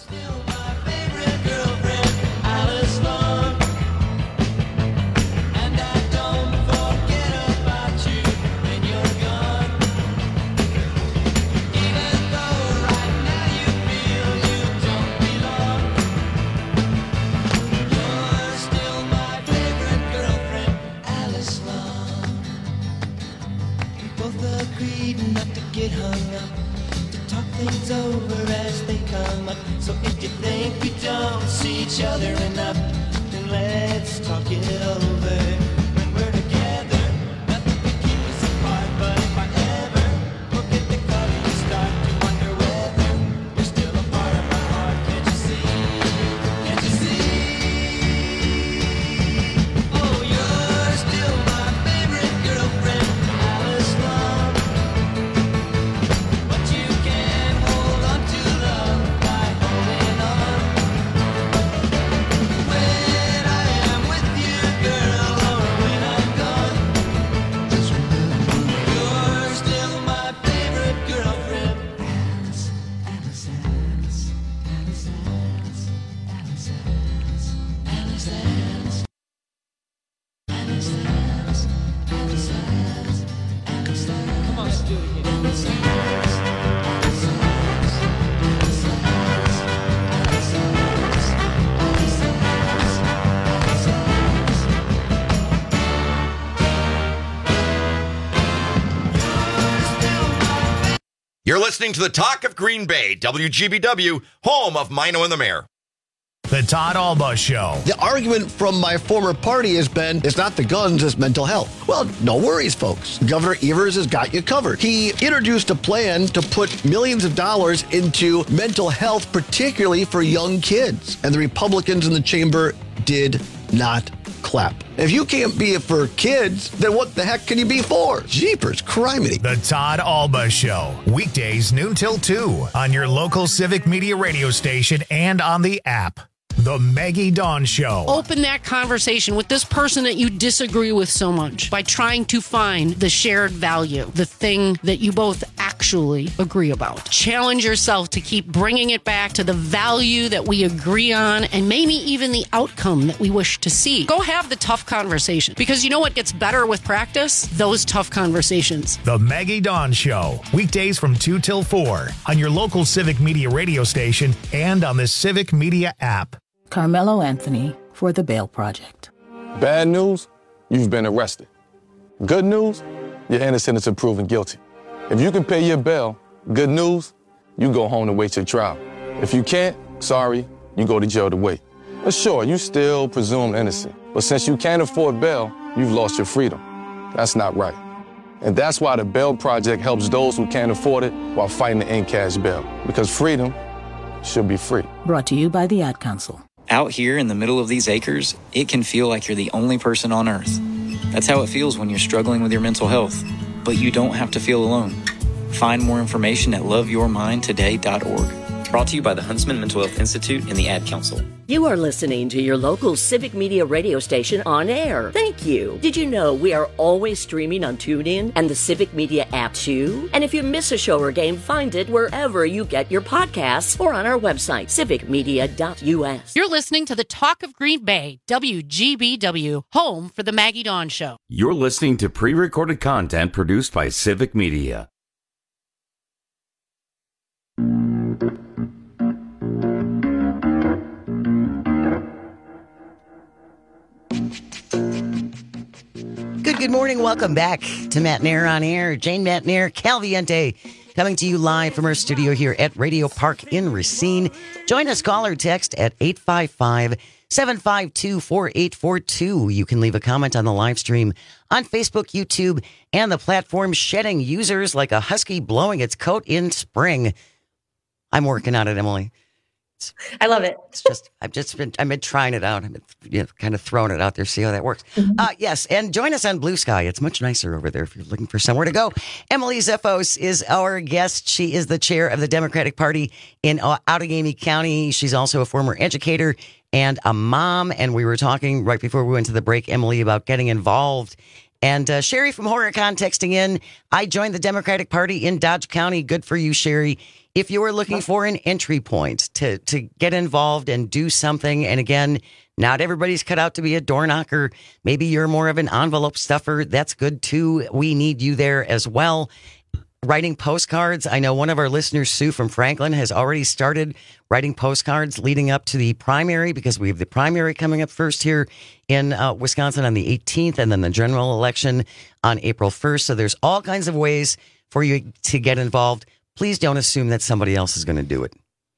Get hung up to talk things over as they come up. So if you think we don't see each other enough, then let's talk it over. When we're together, nothing can keep us apart. But if I ever forget the color, you start to wonder whether you're still a part of my heart. Can't you see? Can't you see? Oh, you're still my favorite girlfriend, Alice Love. You're listening to the Talk of Green Bay, W G B W, home of Mino and the Mayor. The Todd Alba Show. The argument from my former party has been, it's not the guns, it's mental health. Well, no worries, folks. Governor Evers has got you covered. He introduced a plan to put millions of dollars into mental health, particularly for young kids. And the Republicans in the chamber did not clap. If you can't be it for kids, then what the heck can you be for? Jeepers, criminy. The Todd Alba Show. Weekdays noon till two on your local Civic Media radio station and on the app. The Maggie Dawn Show. Open that conversation with this person that you disagree with so much by trying to find the shared value, the thing that you both actually agree about. Challenge yourself to keep bringing it back to the value that we agree on and maybe even the outcome that we wish to see. Go have the tough conversation, because you know what gets better with practice? Those tough conversations. The Maggie Dawn Show. Weekdays from two till four on your local Civic Media radio station and on the Civic Media app. Carmelo Anthony for the Bail Project. Bad news, you've been arrested. Good news, you're innocent until proven guilty. If you can pay your bail, good news, you go home to wait your trial. If you can't, sorry, you go to jail to wait. But sure, you still presumed innocent. But since you can't afford bail, you've lost your freedom. That's not right. And that's why the Bail Project helps those who can't afford it while fighting to end cash bail. Because freedom should be free. Brought to you by the Ad Council. Out here in the middle of these acres, it can feel like you're the only person on earth. That's how it feels when you're struggling with your mental health. But you don't have to feel alone. Find more information at love your mind today dot org. Brought to you by the Huntsman Mental Health Institute and the Ad Council. You are listening to your local Civic Media radio station on air. Thank you. Did you know we are always streaming on TuneIn and the Civic Media app too? And if you miss a show or game, find it wherever you get your podcasts or on our website, civic media dot u s. You're listening to the Talk of Green Bay, W G B W, home for the Maggie Dawn Show. You're listening to pre-recorded content produced by Civic Media. Good, good morning. Welcome back to Matt Nair on Air. Jane Matt Nair, Calviente, coming to you live from our studio here at Radio Park in Racine. Join us, call or text at eight five five, seven five two, four eight four two. You can leave a comment on the live stream on Facebook, YouTube, and the platform shedding users like a husky blowing its coat in spring. I'm working on it, Emily. I love it. It's just, I've just been, I've been trying it out. I've been, you know, kind of throwing it out there, see how that works. Mm-hmm. Uh, yes, and join us on Blue Sky. It's much nicer over there if you're looking for somewhere to go. Emily Zeffos is our guest. She is the chair of the Democratic Party in Outagamie County. She's also a former educator and a mom. And we were talking right before we went to the break, Emily, about getting involved. And uh, Sherry from Horicon texting in, I joined the Democratic Party in Dodge County. Good for you, Sherry. If you are looking for an entry point to, to get involved and do something, and again, not everybody's cut out to be a door knocker. Maybe you're more of an envelope stuffer. That's good too. We need you there as well. Writing postcards. I know one of our listeners, Sue from Franklin, has already started writing postcards leading up to the primary, because we have the primary coming up first here in uh, Wisconsin on the eighteenth, and then the general election on April first. So there's all kinds of ways for you to get involved. Please don't assume that somebody else is going to do it.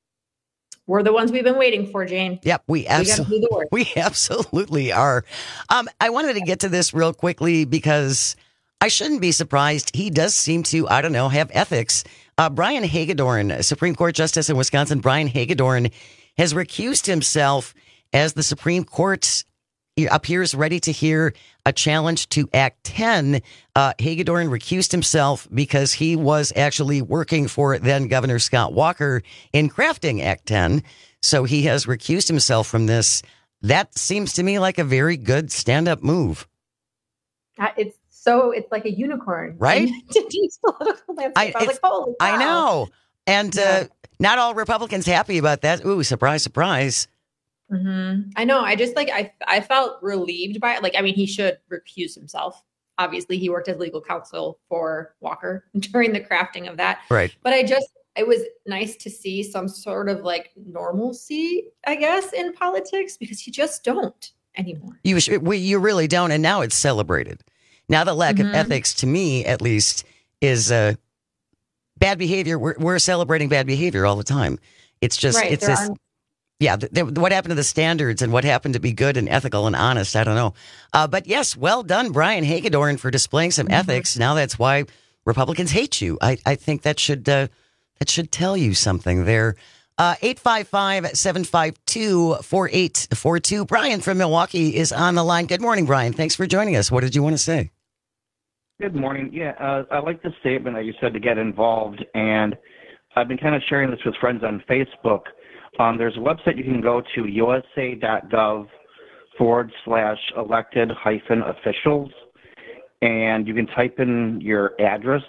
We're the ones we've been waiting for, Jane. Yep, we absolutely, we, do the work. we absolutely are. Um, I wanted to get to this real quickly because I shouldn't be surprised. He does seem to, I don't know, have ethics. Uh, Brian Hagedorn, Supreme Court Justice in Wisconsin, Brian Hagedorn has recused himself as the Supreme Court appears ready to hear a challenge to Act ten. Uh, Hagedorn recused himself because he was actually working for then Governor Scott Walker in crafting Act ten. So he has recused himself from this. That seems to me like a very good stand-up move. Uh, it's so, it's like a unicorn. Right? Today's political landscape. I, I was like, holy I wow. know. And uh, not all Republicans happy about that. Ooh, surprise, surprise. Mm-hmm. I know. I just like, I I felt relieved by it. Like, I mean, he should recuse himself. Obviously, he worked as legal counsel for Walker during the crafting of that. Right. But I just, it was nice to see some sort of like normalcy, I guess, in politics, because you just don't anymore. You we, you really don't. And now it's celebrated. Now the lack mm-hmm. of ethics, to me, at least, is uh, bad behavior. We're, we're celebrating bad behavior all the time. It's just, right, it's this. Yeah, th- th- what happened to the standards and what happened to be good and ethical and honest? I don't know. Uh, but yes, well done, Brian Hagedorn, for displaying some mm-hmm. ethics. Now that's why Republicans hate you. I, I think that should uh, that should tell you something there. Uh, eight five five, seven five two, four eight four two. Brian from Milwaukee is on the line. Good morning, Brian. Thanks for joining us. What did you want to say? Good morning. Yeah, uh, I like the statement that you said to get involved, and I've been kind of sharing this with friends on Facebook. Um, there's a website you can go to, usa.gov forward slash elected hyphen officials, and you can type in your address,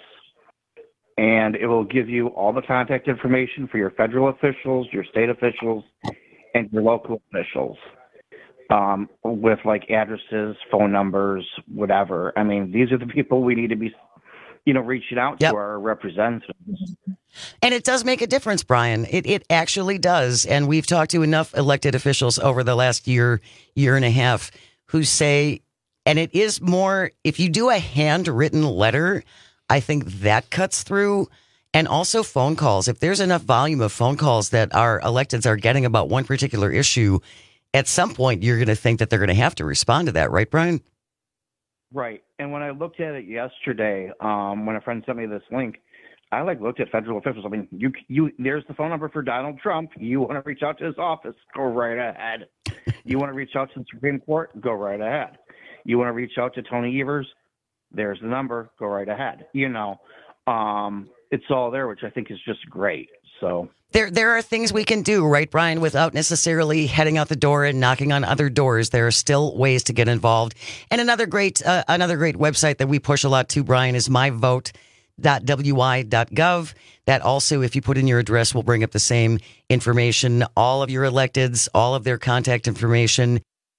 and it will give you all the contact information for your federal officials, your state officials, and your local officials, um, with like addresses, phone numbers, whatever. I mean, these are the people we need to be, you know, reaching out yep. to our representatives. And it does make a difference, Brian. It it actually does. And we've talked to enough elected officials over the last year, year and a half who say, and it is more, if you do a handwritten letter, I think that cuts through. And also phone calls. If there's enough volume of phone calls that our electeds are getting about one particular issue, at some point you're going to think that they're going to have to respond to that. Right, Brian? Right. And when I looked at it yesterday, um, when a friend sent me this link, I like looked at federal officials. I mean, you, you, there's the phone number for Donald Trump. You want to reach out to his office? Go right ahead. You want to reach out to the Supreme Court? Go right ahead. You want to reach out to Tony Evers? There's the number. Go right ahead. You know, um, it's all there, which I think is just great. So there, there are things we can do, right, Brian, without necessarily heading out the door and knocking on other doors. There are still ways to get involved. And another great, uh, another great website that we push a lot to, Brian, is my vote dot w i dot gov. That also, if you put in your address, will bring up the same information. All of your electeds, all of their contact information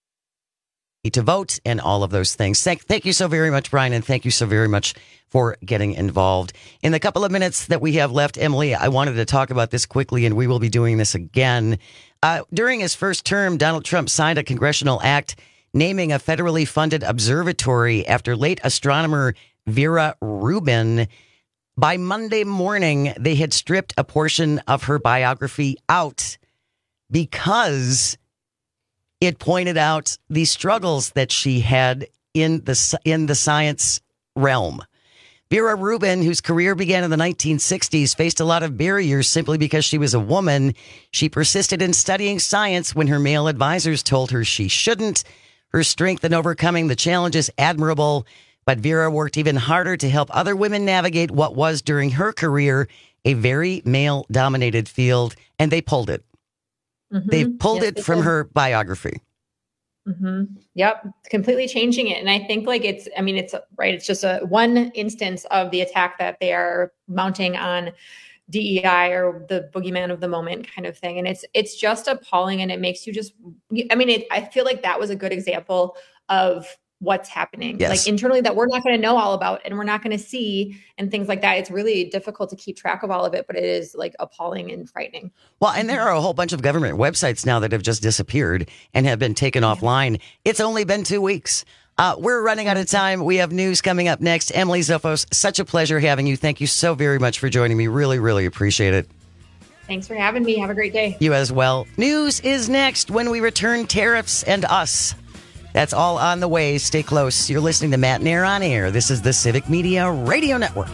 to vote and all of those things. Thank, thank you so very much, Brian, and thank you so very much for getting involved. In the couple of minutes that we have left, Emily, I wanted to talk about this quickly, and we will be doing this again. Uh, during his first term, Donald Trump signed a congressional act naming a federally funded observatory after late astronomer Vera Rubin. By Monday morning, they had stripped a portion of her biography out because it pointed out the struggles that she had in the in the science realm. Vera Rubin, whose career began in the nineteen sixties, faced a lot of barriers simply because she was a woman. She persisted in studying science when her male advisors told her she shouldn't. Her strength in overcoming the challenge is admirable. But Vera worked even harder to help other women navigate what was, during her career, a very male-dominated field, and they pulled it. Mm-hmm. They pulled yes, it from did. her biography. Mm-hmm. Yep, completely changing it. And I think, like, it's, I mean, it's, right, it's just a one instance of the attack that they are mounting on D E I, or the boogeyman of the moment kind of thing. And it's it's just appalling, and it makes you just, I mean, it, I feel like that was a good example of what's happening, yes. like internally, that we're not going to know all about and we're not going to see, and things like that. It's really difficult to keep track of all of it, but it is like appalling and frightening. Well, and there are a whole bunch of government websites now that have just disappeared and have been taken offline. It's only been two weeks. Uh, we're running out of time. We have news coming up next. Emily Zofos, such a pleasure having you. Thank you so very much for joining me. Really, really appreciate it. Thanks for having me. Have a great day. You as well. News is next when we return. Tariffs and us. That's all on the way. Stay close. You're listening to Matt Nair on Air. This is the Civic Media Radio Network.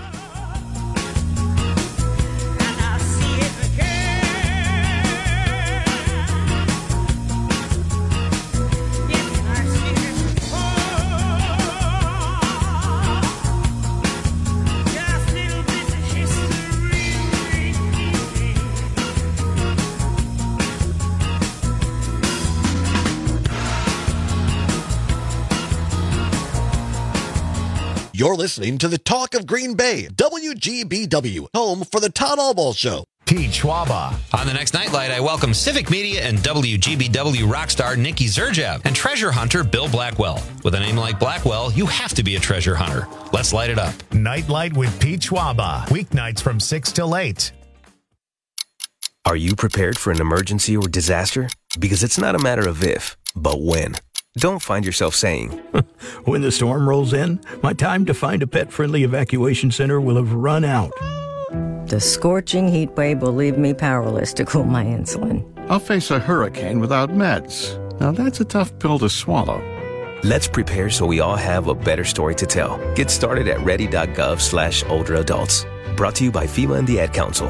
You're listening to the Talk of Green Bay, W G B W, home for the Todd Allball Show. Pete Schwaba. On the next Nightlight, I welcome Civic Media and W G B W rock star Nikki Zerjev and treasure hunter Bill Blackwell. With a name like Blackwell, you have to be a treasure hunter. Let's light it up. Nightlight with Pete Schwaba. Weeknights from six till eight. Are you prepared for an emergency or disaster? Because it's not a matter of if, but when. Don't find yourself saying, when the storm rolls in, my time to find a pet-friendly evacuation center will have run out. The scorching heat wave will leave me powerless to cool my insulin. I'll face a hurricane without meds. Now that's a tough pill to swallow. Let's prepare so we all have a better story to tell. Get started at ready.gov slash older adults. Brought to you by FEMA and the Ad Council.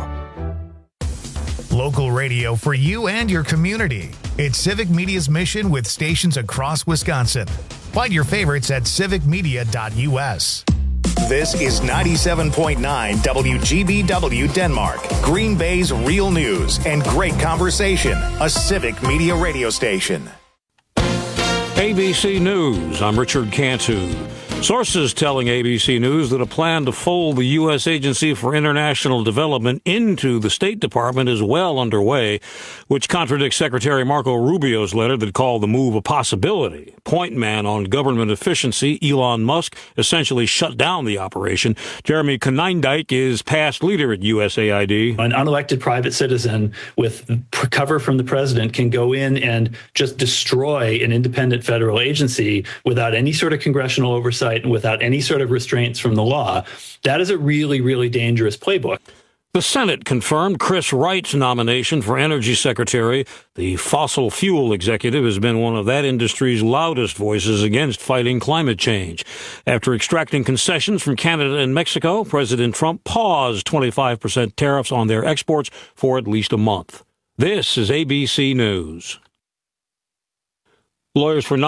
Local radio for you and your community. It's Civic Media's mission with stations across Wisconsin. Find your favorites at civic media dot u s. This is ninety-seven point nine W G B W Denmark, Green Bay's real news and great conversation. A Civic Media radio station. A B C News, I'm Richard Cantu. Sources telling A B C News that a plan to fold the U S Agency for International Development into the State Department is well underway, which contradicts Secretary Marco Rubio's letter that called the move a possibility. Point man on government efficiency, Elon Musk, essentially shut down the operation. Jeremy Konyndyk is past leader at U S A I D. An unelected private citizen with cover from the president can go in and just destroy an independent federal agency without any sort of congressional oversight and without any sort of restraints from the law. That is a really, really dangerous playbook. The Senate confirmed Chris Wright's nomination for Energy Secretary. The fossil fuel executive has been one of that industry's loudest voices against fighting climate change. After extracting concessions from Canada and Mexico, President Trump paused twenty-five percent tariffs on their exports for at least a month. This is A B C News. Lawyers for